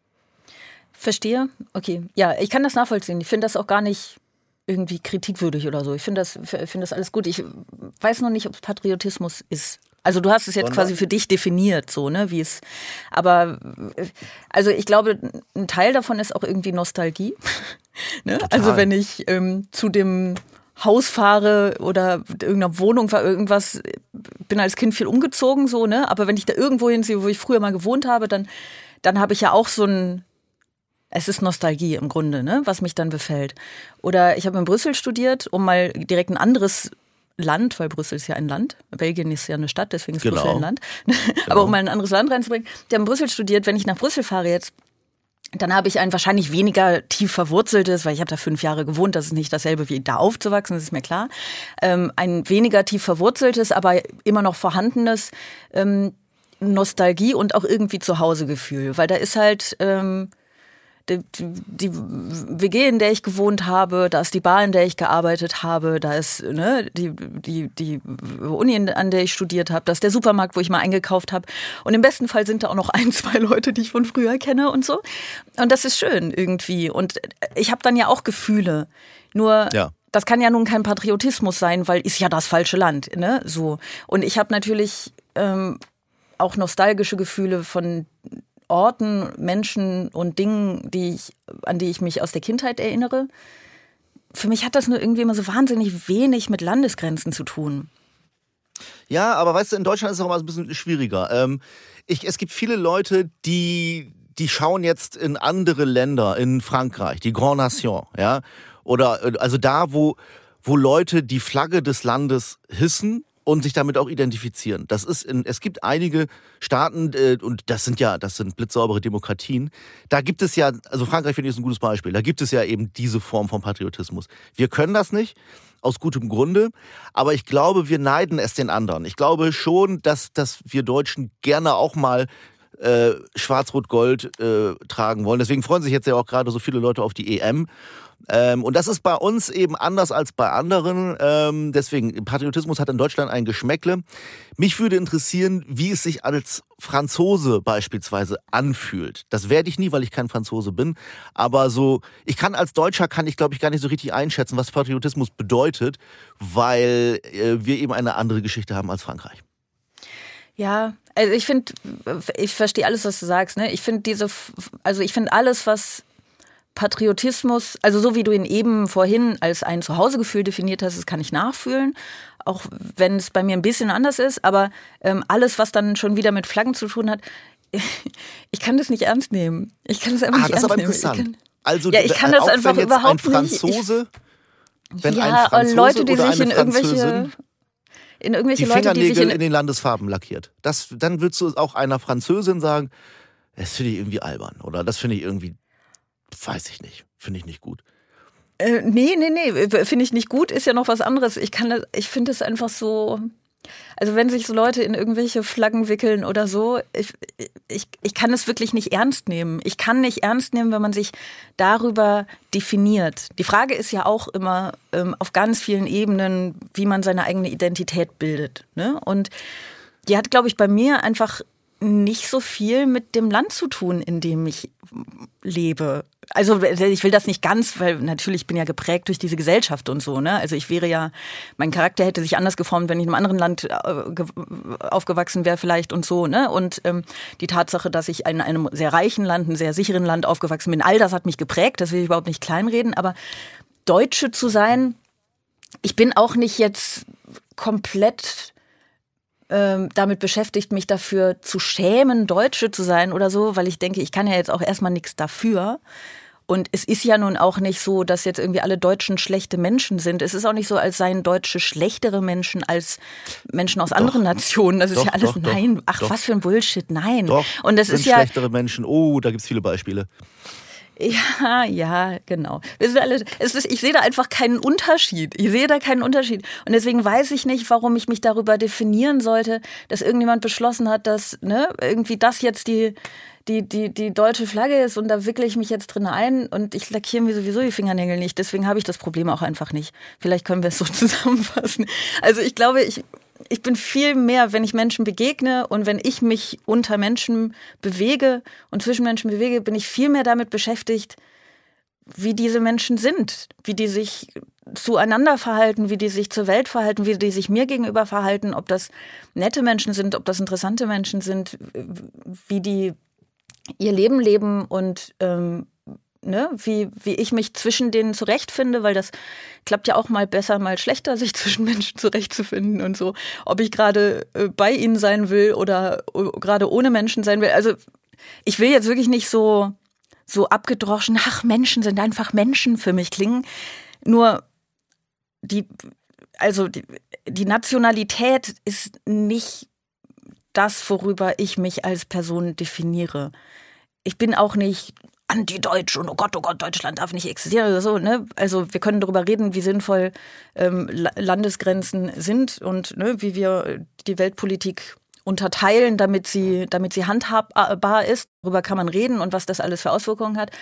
Verstehe. Okay. Ja, ich kann das nachvollziehen. Ich finde das auch gar nicht irgendwie kritikwürdig oder so. Ich finde das, finde das alles gut. Ich weiß noch nicht, ob es Patriotismus ist. Also du hast es jetzt Sondern? quasi für dich definiert, so, ne, wie es, aber, also ich glaube, ein Teil davon ist auch irgendwie Nostalgie. Ne? Also wenn ich ähm, zu dem Haus fahre oder irgendeiner Wohnung war irgendwas, bin als Kind viel umgezogen, so, ne, aber wenn ich da irgendwo hinziehe, wo ich früher mal gewohnt habe, dann, dann habe ich ja auch so ein, es ist Nostalgie im Grunde, ne, was mich dann befällt. Oder ich habe in Brüssel studiert, um mal direkt ein anderes Land, weil Brüssel ist ja ein Land, Belgien ist ja eine Stadt, deswegen ist Genau. Brüssel ein Land. Genau. Aber um mal ein anderes Land reinzubringen, der in Brüssel studiert, wenn ich nach Brüssel fahre jetzt, dann habe ich ein wahrscheinlich weniger tief verwurzeltes, weil ich habe da fünf Jahre gewohnt, das ist nicht dasselbe wie da aufzuwachsen, das ist mir klar. Ähm, ein weniger tief verwurzeltes, aber immer noch vorhandenes ähm, Nostalgie und auch irgendwie Zuhausegefühl, weil da ist halt ähm, die, die W G, in der ich gewohnt habe, da ist die Bar, in der ich gearbeitet habe, da ist ne, die, die, die Uni, an der ich studiert habe, da ist der Supermarkt, wo ich mal eingekauft habe. Und im besten Fall sind da auch noch ein, zwei Leute, die ich von früher kenne und so. Und das ist schön irgendwie. Und ich habe dann ja auch Gefühle. Nur Ja. das kann ja nun kein Patriotismus sein, weil ist ja das falsche Land. Ne? So. Und ich habe natürlich ähm, auch nostalgische Gefühle von Orten, Menschen und Dingen, die ich, an die ich mich aus der Kindheit erinnere. Für mich hat das nur irgendwie immer so wahnsinnig wenig mit Landesgrenzen zu tun. Ja, aber weißt du, in Deutschland ist es auch mal ein bisschen schwieriger. Ähm, ich, es gibt viele Leute, die, die schauen jetzt in andere Länder, in Frankreich, die Grand Nation, ja, oder also da, wo, wo Leute die Flagge des Landes hissen und sich damit auch identifizieren. Das ist in, es gibt einige Staaten, äh, und das sind ja, das sind blitzsaubere Demokratien. Da gibt es ja, also Frankreich finde ich ist ein gutes Beispiel, da gibt es ja eben diese Form von Patriotismus. Wir können das nicht, aus gutem Grunde, aber ich glaube, wir neiden es den anderen. Ich glaube schon, dass, dass wir Deutschen gerne auch mal äh, Schwarz-Rot-Gold äh, tragen wollen. Deswegen freuen sich jetzt ja auch gerade so viele Leute auf die E M. Ähm, und das ist bei uns eben anders als bei anderen. Ähm, deswegen, Patriotismus hat in Deutschland ein Geschmäckle. Mich würde interessieren, wie es sich als Franzose beispielsweise anfühlt. Das werde ich nie, weil ich kein Franzose bin. Aber so, ich kann als Deutscher, kann ich glaube ich gar nicht so richtig einschätzen, was Patriotismus bedeutet, weil äh, wir eben eine andere Geschichte haben als Frankreich. Ja, also ich finde, ich verstehe alles, was du sagst. Ne? Ich finde diese, also ich finde alles, was Patriotismus, also so wie du ihn eben vorhin als ein Zuhausegefühl definiert hast, das kann ich nachfühlen, auch wenn es bei mir ein bisschen anders ist, aber ähm, alles, was dann schon wieder mit Flaggen zu tun hat, ich kann das nicht ernst nehmen. Ich kann das einfach Ah, nicht das ist ernst aber nehmen. interessant. Ich kann, Also, ja, ich kann das auch einfach wenn jetzt überhaupt ein nicht. Franzose, Ich, wenn ja, ein Franzose Leute, die oder sich eine in irgendwelche, Französin in irgendwelche die Leute, die Fingernägel sich in, in den Landesfarben lackiert. Das, dann würdest du auch einer Französin sagen, das finde ich irgendwie albern oder das finde ich irgendwie, weiß ich nicht, finde ich nicht gut. Äh, nee, nee, nee, finde ich nicht gut, ist ja noch was anderes. Ich kann das, ich finde es einfach so, also wenn sich so Leute in irgendwelche Flaggen wickeln oder so, ich, ich, ich kann es wirklich nicht ernst nehmen. Ich kann nicht ernst nehmen, wenn man sich darüber definiert. Die Frage ist ja auch immer ähm, auf ganz vielen Ebenen, wie man seine eigene Identität bildet. Ne? Und die hat, glaube ich, bei mir einfach nicht so viel mit dem Land zu tun, in dem ich lebe. Also ich will das nicht ganz, weil natürlich bin ja geprägt durch diese Gesellschaft und so. Ne? Also ich wäre ja, mein Charakter hätte sich anders geformt, wenn ich in einem anderen Land aufgewachsen wäre vielleicht und so. Ne? Und ähm, die Tatsache, dass ich in einem sehr reichen Land, einem sehr sicheren Land aufgewachsen bin, all das hat mich geprägt, das will ich überhaupt nicht kleinreden. Aber Deutsche zu sein, ich bin auch nicht jetzt komplett damit beschäftigt, mich dafür zu schämen, Deutsche zu sein oder so, weil ich denke, ich kann ja jetzt auch erstmal nichts dafür. Und es ist ja nun auch nicht so, dass jetzt irgendwie alle Deutschen schlechte Menschen sind. Es ist auch nicht so, als seien Deutsche schlechtere Menschen als Menschen aus doch, anderen Nationen. Das ist doch, ja alles, doch, nein, ach, doch. Was für ein Bullshit, nein. Doch, und das sind ist ja schlechtere Menschen, oh, da gibt's viele Beispiele. Ja, ja, genau. Wir sind alle, es ist, ich sehe da einfach keinen Unterschied. Ich sehe da keinen Unterschied. Und deswegen weiß ich nicht, warum ich mich darüber definieren sollte, dass irgendjemand beschlossen hat, dass ne, irgendwie das jetzt die, die, die, die deutsche Flagge ist und da wickle ich mich jetzt drin ein und ich lackiere mir sowieso die Fingernägel nicht. Deswegen habe ich das Problem auch einfach nicht. Vielleicht können wir es so zusammenfassen. Also ich glaube, ich... Ich bin viel mehr, wenn ich Menschen begegne und wenn ich mich unter Menschen bewege und zwischen Menschen bewege, bin ich viel mehr damit beschäftigt, wie diese Menschen sind, wie die sich zueinander verhalten, wie die sich zur Welt verhalten, wie die sich mir gegenüber verhalten, ob das nette Menschen sind, ob das interessante Menschen sind, wie die ihr Leben leben und ähm, Ne, wie, wie ich mich zwischen denen zurechtfinde, weil das klappt ja auch mal besser, mal schlechter, sich zwischen Menschen zurechtzufinden und so. Ob ich gerade äh, bei ihnen sein will oder äh, gerade ohne Menschen sein will. Also ich will jetzt wirklich nicht so, so abgedroschen, ach, Menschen sind einfach Menschen für mich klingen. Nur die, also die, die Nationalität ist nicht das, worüber ich mich als Person definiere. Ich bin auch nicht anti-deutsch und oh Gott, oh Gott, Deutschland darf nicht existieren oder so. Ne? Also wir können darüber reden, wie sinnvoll ähm, Landesgrenzen sind und ne, wie wir die Weltpolitik unterteilen, damit sie, damit sie handhabbar ist. Darüber kann man reden und was das alles für Auswirkungen hat.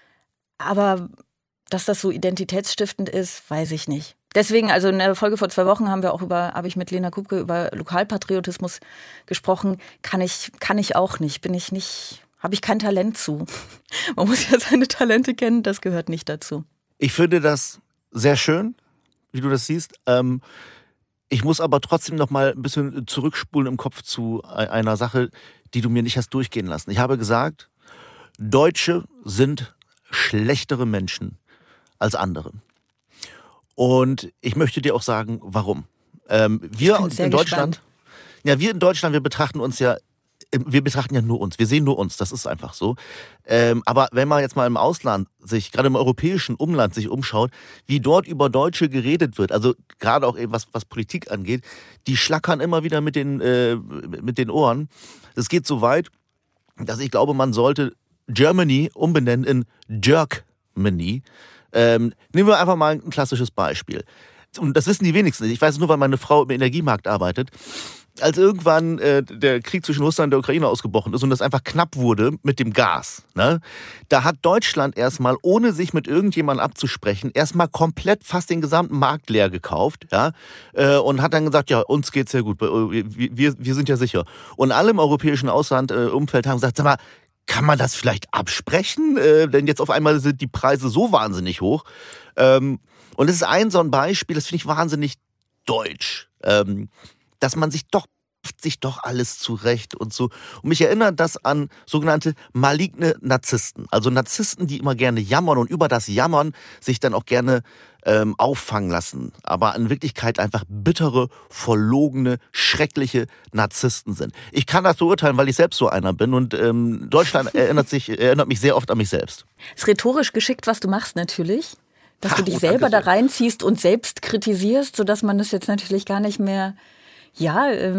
Aber dass das so identitätsstiftend ist, weiß ich nicht. Deswegen, also in der Folge vor zwei Wochen haben wir auch über, habe ich mit Lena Kupke über Lokalpatriotismus gesprochen. Kann ich, kann ich auch nicht. Bin ich nicht... Habe ich kein Talent zu. Man muss ja seine Talente kennen, das gehört nicht dazu. Ich finde das sehr schön, wie du das siehst. Ähm, ich muss aber trotzdem noch mal ein bisschen zurückspulen im Kopf zu einer Sache, die du mir nicht hast durchgehen lassen. Ich habe gesagt, Deutsche sind schlechtere Menschen als andere. Und ich möchte dir auch sagen, warum. Ähm, wir in Deutschland, ja, wir in Deutschland, wir betrachten uns ja Wir betrachten ja nur uns, wir sehen nur uns, das ist einfach so. Ähm, aber wenn man jetzt mal im Ausland sich, gerade im europäischen Umland sich umschaut, wie dort über Deutsche geredet wird, also gerade auch eben was, was Politik angeht, die schlackern immer wieder mit den, äh, mit den Ohren. Es geht so weit, dass ich glaube, man sollte Germany umbenennen in Jerkmany. Ähm, nehmen wir einfach mal ein klassisches Beispiel. Und das wissen die wenigsten. Ich weiß es nur, weil meine Frau im Energiemarkt arbeitet. Als irgendwann äh, der Krieg zwischen Russland und der Ukraine ausgebrochen ist und das einfach knapp wurde mit dem Gas, ne, da hat Deutschland erstmal, ohne sich mit irgendjemandem abzusprechen, erstmal komplett fast den gesamten Markt leer gekauft, ja, äh, und hat dann gesagt, ja, uns geht's sehr gut, wir, wir, wir sind ja sicher. Und alle im europäischen Ausland, äh, Umfeld haben gesagt, sag mal, kann man das vielleicht absprechen? Äh, denn jetzt auf einmal sind die Preise so wahnsinnig hoch. Ähm, und es ist ein so ein Beispiel, das finde ich wahnsinnig deutsch. Ähm, dass man sich doch sich doch alles zurecht und so. Und mich erinnert das an sogenannte maligne Narzissten. Also Narzissten, die immer gerne jammern und über das Jammern sich dann auch gerne ähm, auffangen lassen. Aber in Wirklichkeit einfach bittere, verlogene, schreckliche Narzissten sind. Ich kann das beurteilen, weil ich selbst so einer bin. Und ähm, Deutschland erinnert, sich, erinnert mich sehr oft an mich selbst. Ist rhetorisch geschickt, was du machst natürlich. Dass Ach, du dich oh, selber da reinziehst und selbst kritisierst, sodass man das jetzt natürlich gar nicht mehr... Ja, ähm,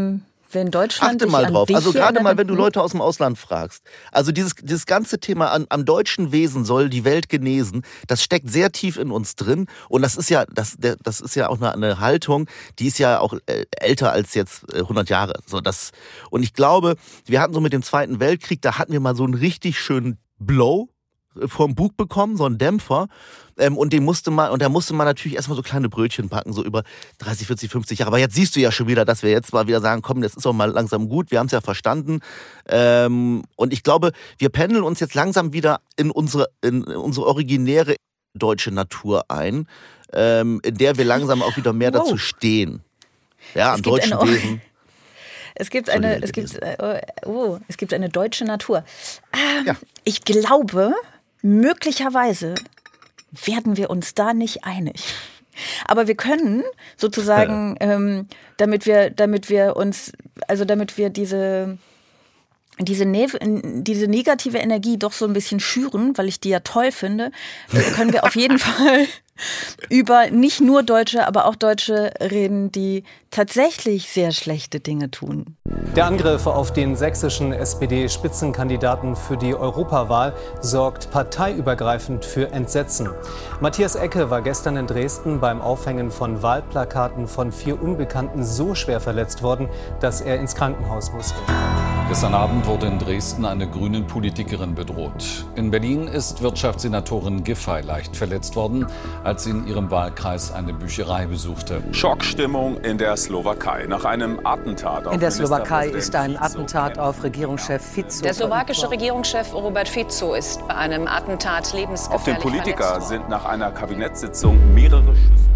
wenn Deutschland Achte mal dich drauf. an dich Also gerade mal, wenn du erinnert- Leute aus dem Ausland fragst. Also dieses, dieses ganze Thema an, am deutschen Wesen soll die Welt genesen. Das steckt sehr tief in uns drin. Und das ist ja, das, der, das ist ja auch eine, eine Haltung, die ist ja auch äh, älter als jetzt äh, hundert Jahre. So das. Und ich glaube, wir hatten so mit dem Zweiten Weltkrieg, da hatten wir mal so einen richtig schönen Blow vom Bug bekommen, so einen Dämpfer. Ähm, und den musste man, und da musste man natürlich erstmal so kleine Brötchen backen, so über dreißig, vierzig, fünfzig Jahre. Aber jetzt siehst du ja schon wieder, dass wir jetzt mal wieder sagen, komm, das ist doch mal langsam gut, wir haben es ja verstanden. Ähm, und ich glaube, wir pendeln uns jetzt langsam wieder in unsere, in unsere originäre deutsche Natur ein, ähm, in der wir langsam auch wieder mehr Wow. dazu stehen. Ja, am Es gibt deutschen eine- Wesen. Es gibt eine, es Entschuldige, gibt, äh, oh, es gibt eine deutsche Natur. Ähm, Ja. Ich glaube, möglicherweise werden wir uns da nicht einig. Aber wir können sozusagen, ähm, damit wir, damit wir uns, also damit wir diese diese, ne diese negative Energie doch so ein bisschen schüren, weil ich die ja toll finde, können wir auf jeden Fall über nicht nur Deutsche, aber auch Deutsche reden, die tatsächlich sehr schlechte Dinge tun. Der Angriff auf den sächsischen S P D-Spitzenkandidaten für die Europawahl sorgt parteiübergreifend für Entsetzen. Matthias Ecke war gestern in Dresden beim Aufhängen von Wahlplakaten von vier Unbekannten so schwer verletzt worden, dass er ins Krankenhaus musste. Gestern Abend wurde in Dresden eine grünen Politikerin bedroht. In Berlin ist Wirtschaftssenatorin Giffey leicht verletzt worden, als sie in ihrem Wahlkreis eine Bücherei besuchte. Schockstimmung in der Slowakei nach einem Attentat auf In der Slowakei Ministerpräsident ist ein Fico Attentat auf Regierungschef Fico. Der slowakische Regierungschef Robert Fico ist bei einem Attentat lebensgefährlich Auf den Politiker verletzt worden. sind nach einer Kabinettssitzung mehrere Schüsse.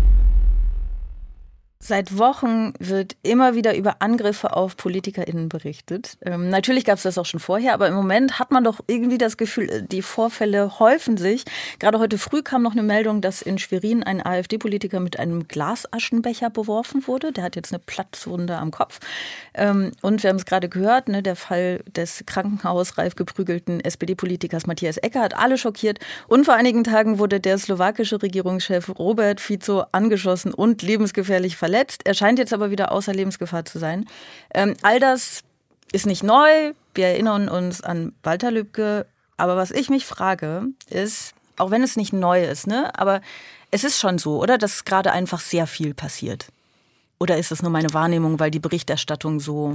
Seit Wochen wird immer wieder über Angriffe auf PolitikerInnen berichtet. Ähm, natürlich gab es das auch schon vorher, aber im Moment hat man doch irgendwie das Gefühl, die Vorfälle häufen sich. Gerade heute früh kam noch eine Meldung, dass in Schwerin ein AfD-Politiker mit einem Glasaschenbecher beworfen wurde. Der hat jetzt eine Platzwunde am Kopf. Ähm, und wir haben es gerade gehört, ne, der Fall des krankenhausreif geprügelten S P D-Politikers Matthias Ecke hat alle schockiert. Und vor einigen Tagen wurde der slowakische Regierungschef Robert Fico angeschossen und lebensgefährlich verletzt. Er scheint jetzt aber wieder außer Lebensgefahr zu sein. Ähm, all das ist nicht neu. Wir erinnern uns an Walter Lübcke. Aber was ich mich frage, ist, auch wenn es nicht neu ist, ne, aber es ist schon so, oder? Dass gerade einfach sehr viel passiert. Oder ist es nur meine Wahrnehmung, weil die Berichterstattung so,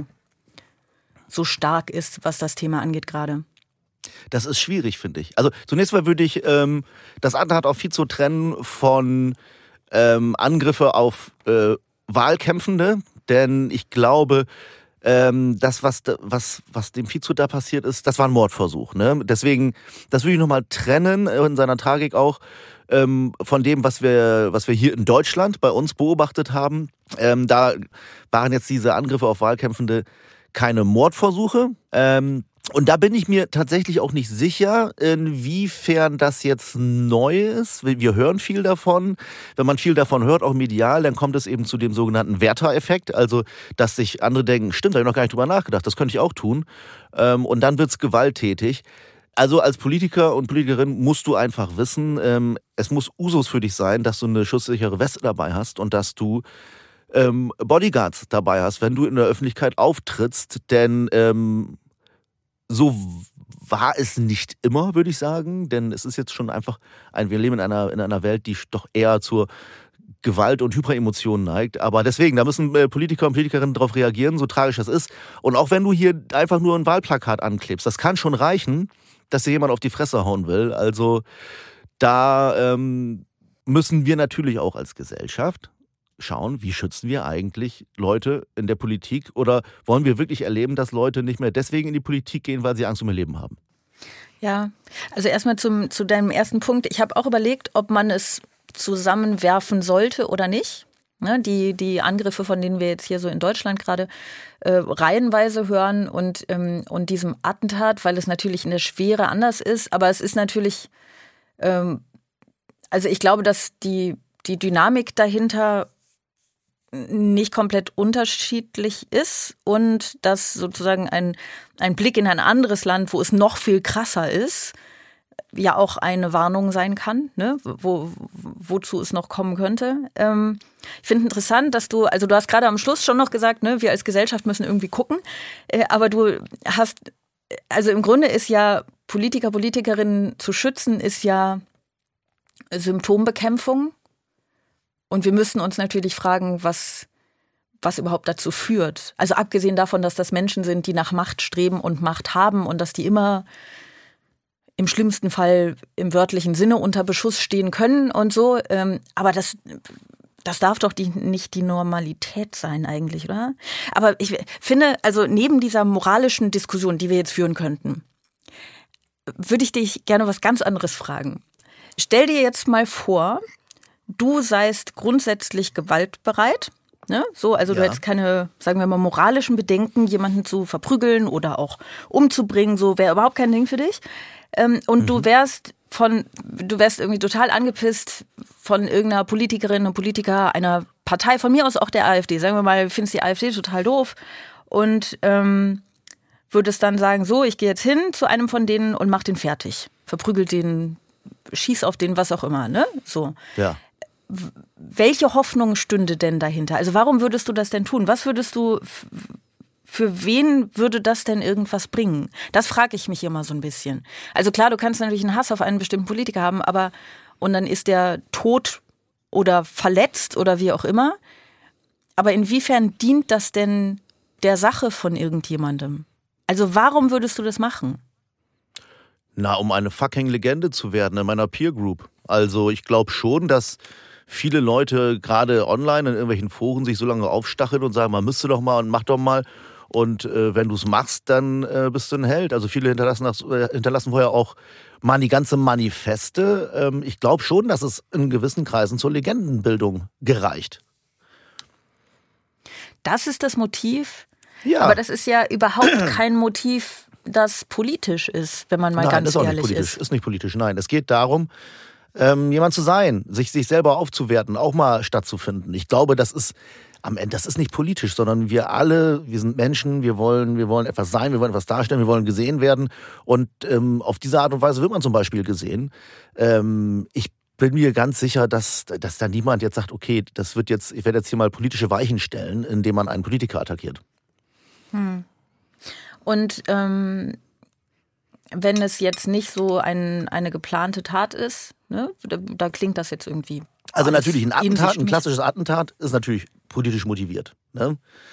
so stark ist, was das Thema angeht gerade? Das ist schwierig, finde ich. Also zunächst mal würde ich ähm, das Attentat auf Fico trennen von ähm, Angriffe auf äh, Wahlkämpfende, denn ich glaube, ähm, das, was, was, was dem Fico da passiert ist, das war ein Mordversuch. Ne? Deswegen, das würde ich nochmal trennen, in seiner Tragik auch, ähm, von dem, was wir, was wir hier in Deutschland bei uns beobachtet haben. Ähm, da waren jetzt diese Angriffe auf Wahlkämpfende keine Mordversuche. Ähm, Und da bin ich mir tatsächlich auch nicht sicher, inwiefern das jetzt neu ist. Wir hören viel davon. Wenn man viel davon hört, auch medial, dann kommt es eben zu dem sogenannten Werther-Effekt. Also, dass sich andere denken, stimmt, da habe ich noch gar nicht drüber nachgedacht, das könnte ich auch tun. Und dann wird es gewalttätig. Also als Politiker und Politikerin musst du einfach wissen, es muss Usus für dich sein, dass du eine schusssichere Weste dabei hast und dass du Bodyguards dabei hast, wenn du in der Öffentlichkeit auftrittst. Denn ähm, so war es nicht immer, würde ich sagen, denn es ist jetzt schon einfach, ein, wir leben in einer, in einer Welt, die doch eher zur Gewalt und Hyperemotionen neigt. Aber deswegen, da müssen Politiker und Politikerinnen darauf reagieren, so tragisch das ist. Und auch wenn du hier einfach nur ein Wahlplakat anklebst, das kann schon reichen, dass dir jemand auf die Fresse hauen will. Also da ähm, müssen wir natürlich auch als Gesellschaft schauen, wie schützen wir eigentlich Leute in der Politik, oder wollen wir wirklich erleben, dass Leute nicht mehr deswegen in die Politik gehen, weil sie Angst um ihr Leben haben? Ja, also erstmal zum, zu deinem ersten Punkt. Ich habe auch überlegt, ob man es zusammenwerfen sollte oder nicht. Ne, die, die Angriffe, von denen wir jetzt hier so in Deutschland gerade äh, reihenweise hören und, ähm, und diesem Attentat, weil es natürlich in der Schwere anders ist. Aber es ist natürlich, ähm, also ich glaube, dass die, die Dynamik dahinter nicht komplett unterschiedlich ist und dass sozusagen ein, ein Blick in ein anderes Land, wo es noch viel krasser ist, ja auch eine Warnung sein kann, ne? Wo, wozu es noch kommen könnte. Ähm, ich finde interessant, dass du, also du hast gerade am Schluss schon noch gesagt, ne, wir als Gesellschaft müssen irgendwie gucken, äh, aber du hast, also im Grunde ist ja Politiker, Politikerinnen zu schützen, ist ja Symptombekämpfung und wir müssen uns natürlich fragen, was was überhaupt dazu führt. Also abgesehen davon, dass das Menschen sind, die nach Macht streben und Macht haben und dass die immer im schlimmsten Fall im wörtlichen Sinne unter Beschuss stehen können und so. Aber das, das darf doch die, nicht die Normalität sein eigentlich, oder? Aber ich finde, also neben dieser moralischen Diskussion, die wir jetzt führen könnten, würde ich dich gerne was ganz anderes fragen. Stell dir jetzt mal vor, du seist grundsätzlich gewaltbereit. Ne? So, also ja. Du hättest keine, sagen wir mal, moralischen Bedenken, jemanden zu verprügeln oder auch umzubringen, so wäre überhaupt kein Ding für dich. Ähm, und mhm. du wärst von, du wärst irgendwie total angepisst von irgendeiner Politikerin und Politiker einer Partei, von mir aus auch der AfD. Sagen wir mal, du findest die AfD total doof und ähm, würdest dann sagen, so, ich gehe jetzt hin zu einem von denen und mach den fertig. Verprügelt den, schieß auf den, was auch immer, ne? So. Ja. Welche Hoffnung stünde denn dahinter? Also warum würdest du das denn tun? Was würdest du, für wen würde das denn irgendwas bringen? Das frage ich mich immer so ein bisschen. Also klar, du kannst natürlich einen Hass auf einen bestimmten Politiker haben, aber und dann ist der tot oder verletzt oder wie auch immer. Aber inwiefern dient das denn der Sache von irgendjemandem? Also warum würdest du das machen? Na, um eine fucking Legende zu werden in meiner Peer Group. Also ich glaube schon, dass viele Leute gerade online in irgendwelchen Foren sich so lange aufstacheln und sagen, man müsste doch mal und mach doch mal. Und äh, wenn du es machst, dann äh, bist du ein Held. Also viele hinterlassen, das, äh, hinterlassen vorher auch mal die ganze Manifeste. Ähm, ich glaube schon, dass es in gewissen Kreisen zur Legendenbildung gereicht. Das ist das Motiv? Ja. Aber das ist ja überhaupt kein Motiv, das politisch ist, wenn man mal Nein, ganz ist auch ehrlich nicht politisch. ist. Ist nicht politisch, nein. Es geht darum, ähm, jemand zu sein, sich, sich selber aufzuwerten, auch mal stattzufinden. Ich glaube, das ist am Ende, das ist nicht politisch, sondern wir alle, wir sind Menschen, wir wollen, wir wollen etwas sein, wir wollen etwas darstellen, wir wollen gesehen werden. Und ähm, auf diese Art und Weise wird man zum Beispiel gesehen. Ähm, ich bin mir ganz sicher, dass, dass da niemand jetzt sagt, okay, das wird jetzt, ich werde jetzt hier mal politische Weichen stellen, indem man einen Politiker attackiert. Hm. Und ähm, wenn es jetzt nicht so ein, eine geplante Tat ist, ne, da, da klingt das jetzt irgendwie. Also natürlich, ein Attentat, ein nicht. klassisches Attentat ist natürlich politisch motiviert. Ne?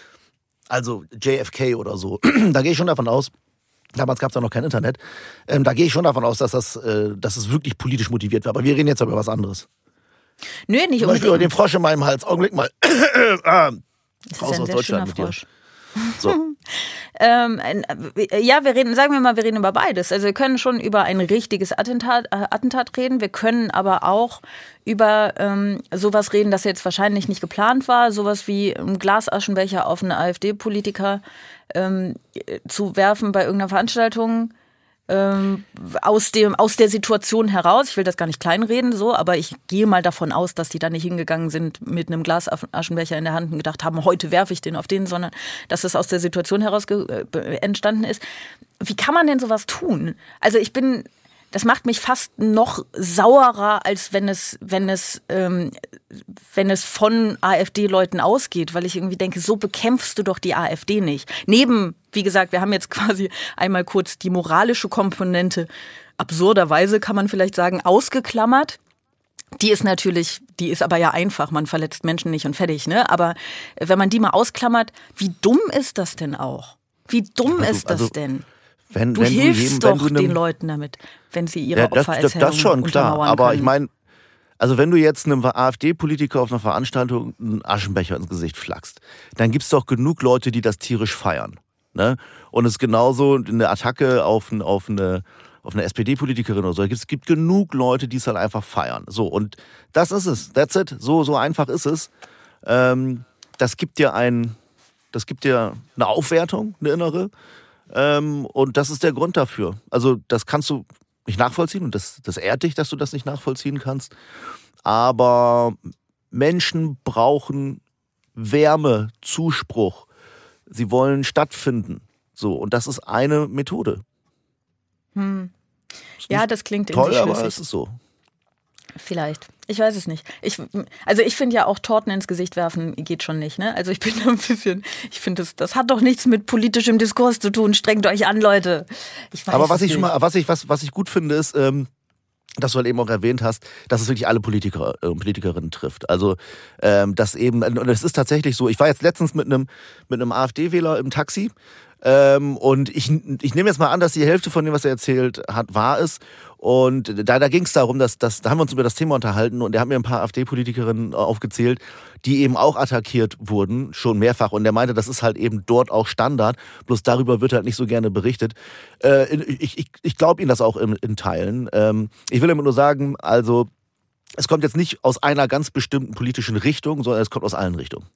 Also J F K oder so, da gehe ich schon davon aus, damals gab es ja noch kein Internet, ähm, da gehe ich schon davon aus, dass das, äh, dass es wirklich politisch motiviert war. Aber wir reden jetzt über was anderes. Nö, nicht Zum Beispiel über den Frosch in meinem Hals. Augenblick mal. ah, das raus ist ein aus sehr Deutschland mit dir. Frosch. So. ähm, ja, wir reden, sagen wir mal, wir reden über beides. Also wir können schon über ein richtiges Attentat, äh, Attentat reden. Wir können aber auch über ähm, sowas reden, das jetzt wahrscheinlich nicht geplant war. Sowas wie einen Glasaschenbecher auf einen AfD-Politiker ähm, zu werfen bei irgendeiner Veranstaltung. Ähm, aus dem aus der Situation heraus, ich will das gar nicht kleinreden, so, aber ich gehe mal davon aus, dass die da nicht hingegangen sind mit einem Glasaschenbecher in der Hand und gedacht haben, heute werfe ich den auf den, sondern dass es aus der Situation heraus ge- äh, entstanden ist. Wie kann man denn sowas tun? Also ich bin, das macht mich fast noch sauerer, als wenn es, wenn es, ähm, wenn es von AfD-Leuten ausgeht, weil ich irgendwie denke, so bekämpfst du doch die AfD nicht. Neben, wie gesagt, wir haben jetzt quasi einmal kurz die moralische Komponente, absurderweise kann man vielleicht sagen, ausgeklammert. Die ist natürlich, die ist aber ja einfach, man verletzt Menschen nicht und fertig, ne? Aber wenn man die mal ausklammert, wie dumm ist das denn auch? Wie dumm also, ist das also denn? Wenn, du wenn hilfst du jedem, doch wenn du den nem, Leuten damit, wenn sie ihre ja, das, Opfererzählung das schon klar, untermauern aber können. ich meine, also wenn du jetzt einem AfD-Politiker auf einer Veranstaltung einen Aschenbecher ins Gesicht flackst, dann gibt es doch genug Leute, die das tierisch feiern. Ne? Und es ist genauso eine Attacke auf, auf eine, auf eine S P D-Politikerin oder so. Es gibt genug Leute, die es halt einfach feiern. So, und das ist es. That's it. So, so einfach ist es. Ähm, das gibt dir ein, das gibt dir eine Aufwertung, eine innere. Ähm, und das ist der Grund dafür. Also das kannst du nicht nachvollziehen und das, das ehrt dich, dass du das nicht nachvollziehen kannst. Aber Menschen brauchen Wärme, Zuspruch. Sie wollen stattfinden. So, und das ist eine Methode. Hm. Ja, das klingt toll, irgendwie schlüssig. Aber es ist so. Vielleicht. Ich weiß es nicht. Ich, also ich finde ja auch Torten ins Gesicht werfen geht schon nicht. Ne? Also ich bin da ein bisschen, ich finde, das, das hat doch nichts mit politischem Diskurs zu tun. Strengt euch an, Leute. Ich weiß aber was es ich schon nicht. mal, was ich, was, was ich gut finde, ist, ähm, dass du halt eben auch erwähnt hast, dass es wirklich alle Politiker und äh, Politikerinnen trifft. Also ähm, das eben, und es ist tatsächlich so, ich war jetzt letztens mit einem mit einem AfD-Wähler im Taxi ähm, und ich, ich nehme jetzt mal an, dass die Hälfte von dem, was er erzählt hat, wahr ist. Und da, da ging es darum, dass, dass, da haben wir uns über das Thema unterhalten und er hat mir ein paar AfD-Politikerinnen aufgezählt, die eben auch attackiert wurden, schon mehrfach. Und er meinte, das ist halt eben dort auch Standard, bloß darüber wird halt nicht so gerne berichtet. Äh, ich ich, ich glaube Ihnen das auch in, in Teilen. Ähm, ich will damit nur sagen, also es kommt jetzt nicht aus einer ganz bestimmten politischen Richtung, sondern es kommt aus allen Richtungen.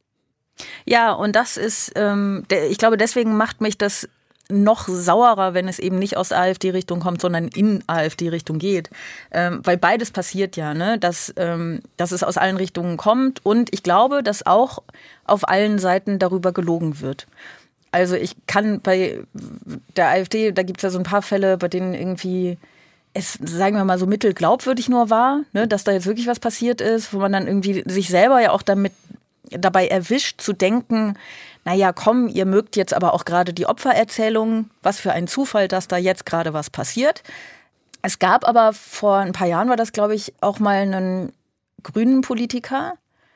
Ja, und das ist, ähm, ich glaube, deswegen macht mich das noch sauerer, wenn es eben nicht aus der AfD-Richtung kommt, sondern in AfD-Richtung geht. Ähm, weil beides passiert ja, ne? dass, ähm, dass es aus allen Richtungen kommt und ich glaube, dass auch auf allen Seiten darüber gelogen wird. Also ich kann bei der AfD, da gibt es ja so ein paar Fälle, bei denen irgendwie es, sagen wir mal, so mittelglaubwürdig nur war, ne? Dass da jetzt wirklich was passiert ist, wo man dann irgendwie sich selber ja auch damit dabei erwischt zu denken, naja, komm, ihr mögt jetzt aber auch gerade die Opfererzählung, was für ein Zufall, dass da jetzt gerade was passiert. Es gab aber vor ein paar Jahren, war das glaube ich, auch mal einen grünen Politiker,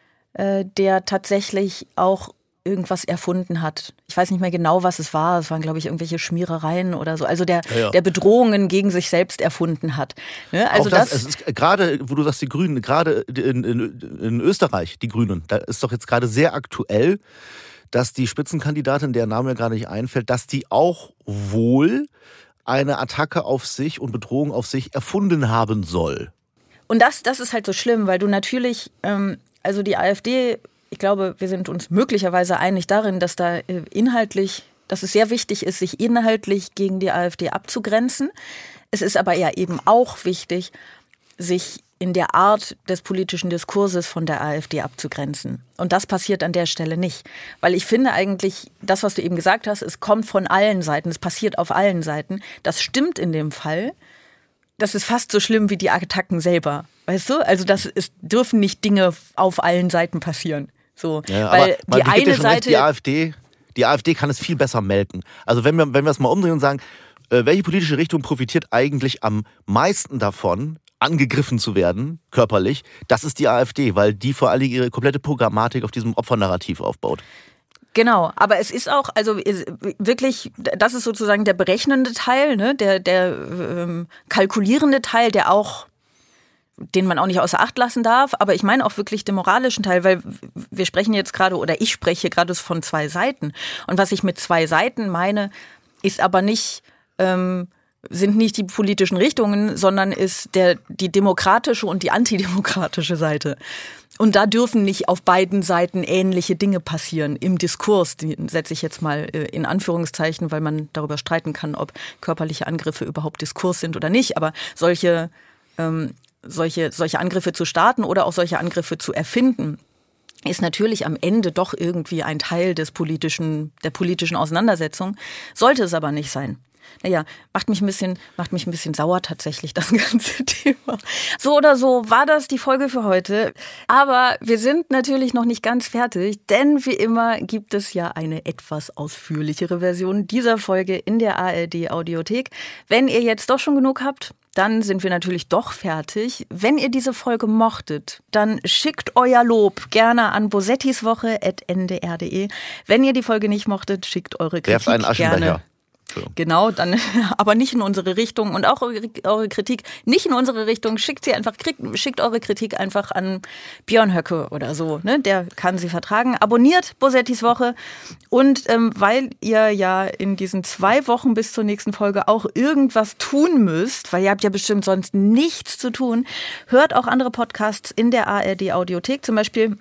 äh, der tatsächlich auch irgendwas erfunden hat. Ich weiß nicht mehr genau, was es war. Es waren, glaube ich, irgendwelche Schmierereien oder so. Also der, ja, ja. der Bedrohungen gegen sich selbst erfunden hat. Ne? Also auch das, das es ist gerade, wo du sagst, die Grünen, gerade in, in, in Österreich, die Grünen, da ist doch jetzt gerade sehr aktuell, dass die Spitzenkandidatin, deren Name mir gerade nicht einfällt, dass die auch wohl eine Attacke auf sich und Bedrohung auf sich erfunden haben soll. Und das, das ist halt so schlimm, weil du natürlich, ähm, also die AfD, ich glaube, wir sind uns möglicherweise einig darin, dass da inhaltlich, dass es sehr wichtig ist, sich inhaltlich gegen die AfD abzugrenzen. Es ist aber ja eben auch wichtig, sich in der Art des politischen Diskurses von der AfD abzugrenzen. Und das passiert an der Stelle nicht. Weil ich finde eigentlich, das, was du eben gesagt hast, es kommt von allen Seiten, es passiert auf allen Seiten. Das stimmt in dem Fall. Das ist fast so schlimm wie die Attacken selber. Weißt du? Also das ist, dürfen nicht Dinge auf allen Seiten passieren. So, ja, weil aber, die eine schon Seite... recht, die AfD, die AfD kann es viel besser melken. Also wenn wir, wenn wir es mal umdrehen und sagen, äh, welche politische Richtung profitiert eigentlich am meisten davon, angegriffen zu werden, körperlich, das ist die AfD, weil die vor allem ihre komplette Programmatik auf diesem Opfernarrativ aufbaut. Genau, aber es ist auch, also wirklich, das ist sozusagen der berechnende Teil, ne, der, der ähm, kalkulierende Teil, der auch, den man auch nicht außer Acht lassen darf, aber ich meine auch wirklich den moralischen Teil, weil wir sprechen jetzt gerade, oder ich spreche gerade von zwei Seiten. Und was ich mit zwei Seiten meine, ist aber nicht, ähm, sind nicht die politischen Richtungen, sondern ist der, die demokratische und die antidemokratische Seite. Und da dürfen nicht auf beiden Seiten ähnliche Dinge passieren im Diskurs. Die setze ich jetzt mal in Anführungszeichen, weil man darüber streiten kann, ob körperliche Angriffe überhaupt Diskurs sind oder nicht. Aber solche, ähm, solche, solche Angriffe zu starten oder auch solche Angriffe zu erfinden, ist natürlich am Ende doch irgendwie ein Teil des politischen, der politischen Auseinandersetzung. Sollte es aber nicht sein. Naja, macht mich ein bisschen, macht mich ein bisschen sauer tatsächlich, das ganze Thema. So oder so war das die Folge für heute. Aber wir sind natürlich noch nicht ganz fertig, denn wie immer gibt es ja eine etwas ausführlichere Version dieser Folge in der A R D-Audiothek. Wenn ihr jetzt doch schon genug habt, dann sind wir natürlich doch fertig. Wenn ihr diese Folge mochtet, dann schickt euer Lob gerne an bosettiswoche at n d r punkt d e. Wenn ihr die Folge nicht mochtet, schickt eure Kritik Werft einen Aschenbecher. gerne. Genau, dann aber nicht in unsere Richtung und auch eure, eure Kritik nicht in unsere Richtung. Schickt sie einfach, kriegt, schickt eure Kritik einfach an Björn Höcke oder so, ne? Der kann sie vertragen. Abonniert Bosettis Woche und ähm, weil ihr ja in diesen zwei Wochen bis zur nächsten Folge auch irgendwas tun müsst, weil ihr habt ja bestimmt sonst nichts zu tun, hört auch andere Podcasts in der A R D-Audiothek, zum Beispiel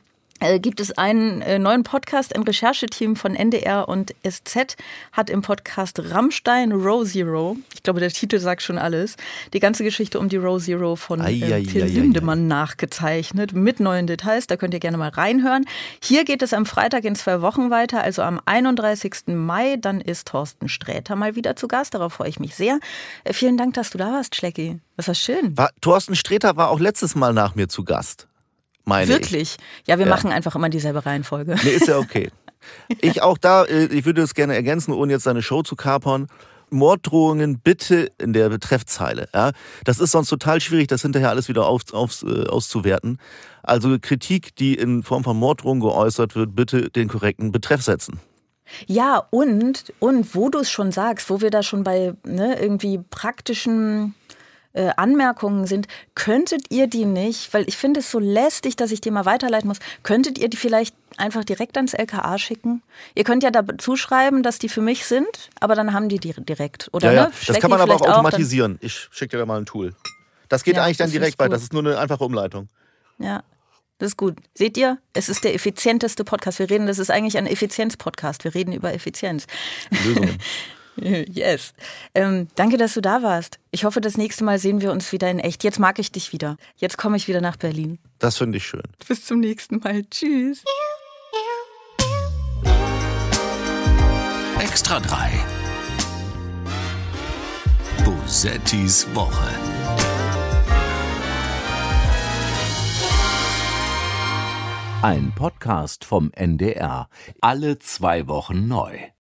äh, gibt es einen äh, neuen Podcast. Ein Rechercheteam von N D R und S Z hat im Podcast Rammstein Row Zero, ich glaube, der Titel sagt schon alles, die ganze Geschichte um die Row Zero von äh, Till Lindemann nachgezeichnet mit neuen Details. Da könnt ihr gerne mal reinhören. Hier geht es am Freitag in zwei Wochen weiter, also am einunddreißigsten Mai. Dann ist Thorsten Sträter mal wieder zu Gast. Darauf freue ich mich sehr. Äh, vielen Dank, dass du da warst, Schlecki. Das war schön. War, Thorsten Sträter war auch letztes Mal nach mir zu Gast. Meine Wirklich? Ich. Ja, wir ja. machen einfach immer dieselbe Reihenfolge. Nee, ist ja okay. Ich auch da, ich würde es gerne ergänzen, ohne jetzt seine Show zu kapern. Morddrohungen bitte in der Betreffzeile. Ja? Das ist sonst total schwierig, das hinterher alles wieder auf, auf, äh, auszuwerten. Also Kritik, die in Form von Morddrohungen geäußert wird, bitte den korrekten Betreff setzen. Ja, und, und wo du es schon sagst, wo wir da schon bei ne, irgendwie praktischen äh, Anmerkungen sind, könntet ihr die nicht, weil ich finde es so lästig, dass ich die mal weiterleiten muss, könntet ihr die vielleicht einfach direkt ans L K A schicken? Ihr könnt ja dazu schreiben, dass die für mich sind, aber dann haben die die direkt. Oder, ja, ja. Ne? Das kann man aber auch automatisieren. Auch, ich schicke dir da mal ein Tool. Das geht ja, eigentlich dann direkt weiter. Das ist nur eine einfache Umleitung. Ja. Das ist gut. Seht ihr? Es ist der effizienteste Podcast. Wir reden, das ist eigentlich ein Effizienz-Podcast. Wir reden über Effizienz. Lösungen. Yes. Ähm, danke, dass du da warst. Ich hoffe, das nächste Mal sehen wir uns wieder in echt. Jetzt mag ich dich wieder. Jetzt komme ich wieder nach Berlin. Das finde ich schön. Bis zum nächsten Mal. Tschüss. Extra drei. Bosettis Woche. Ein Podcast vom N D R. Alle zwei Wochen neu.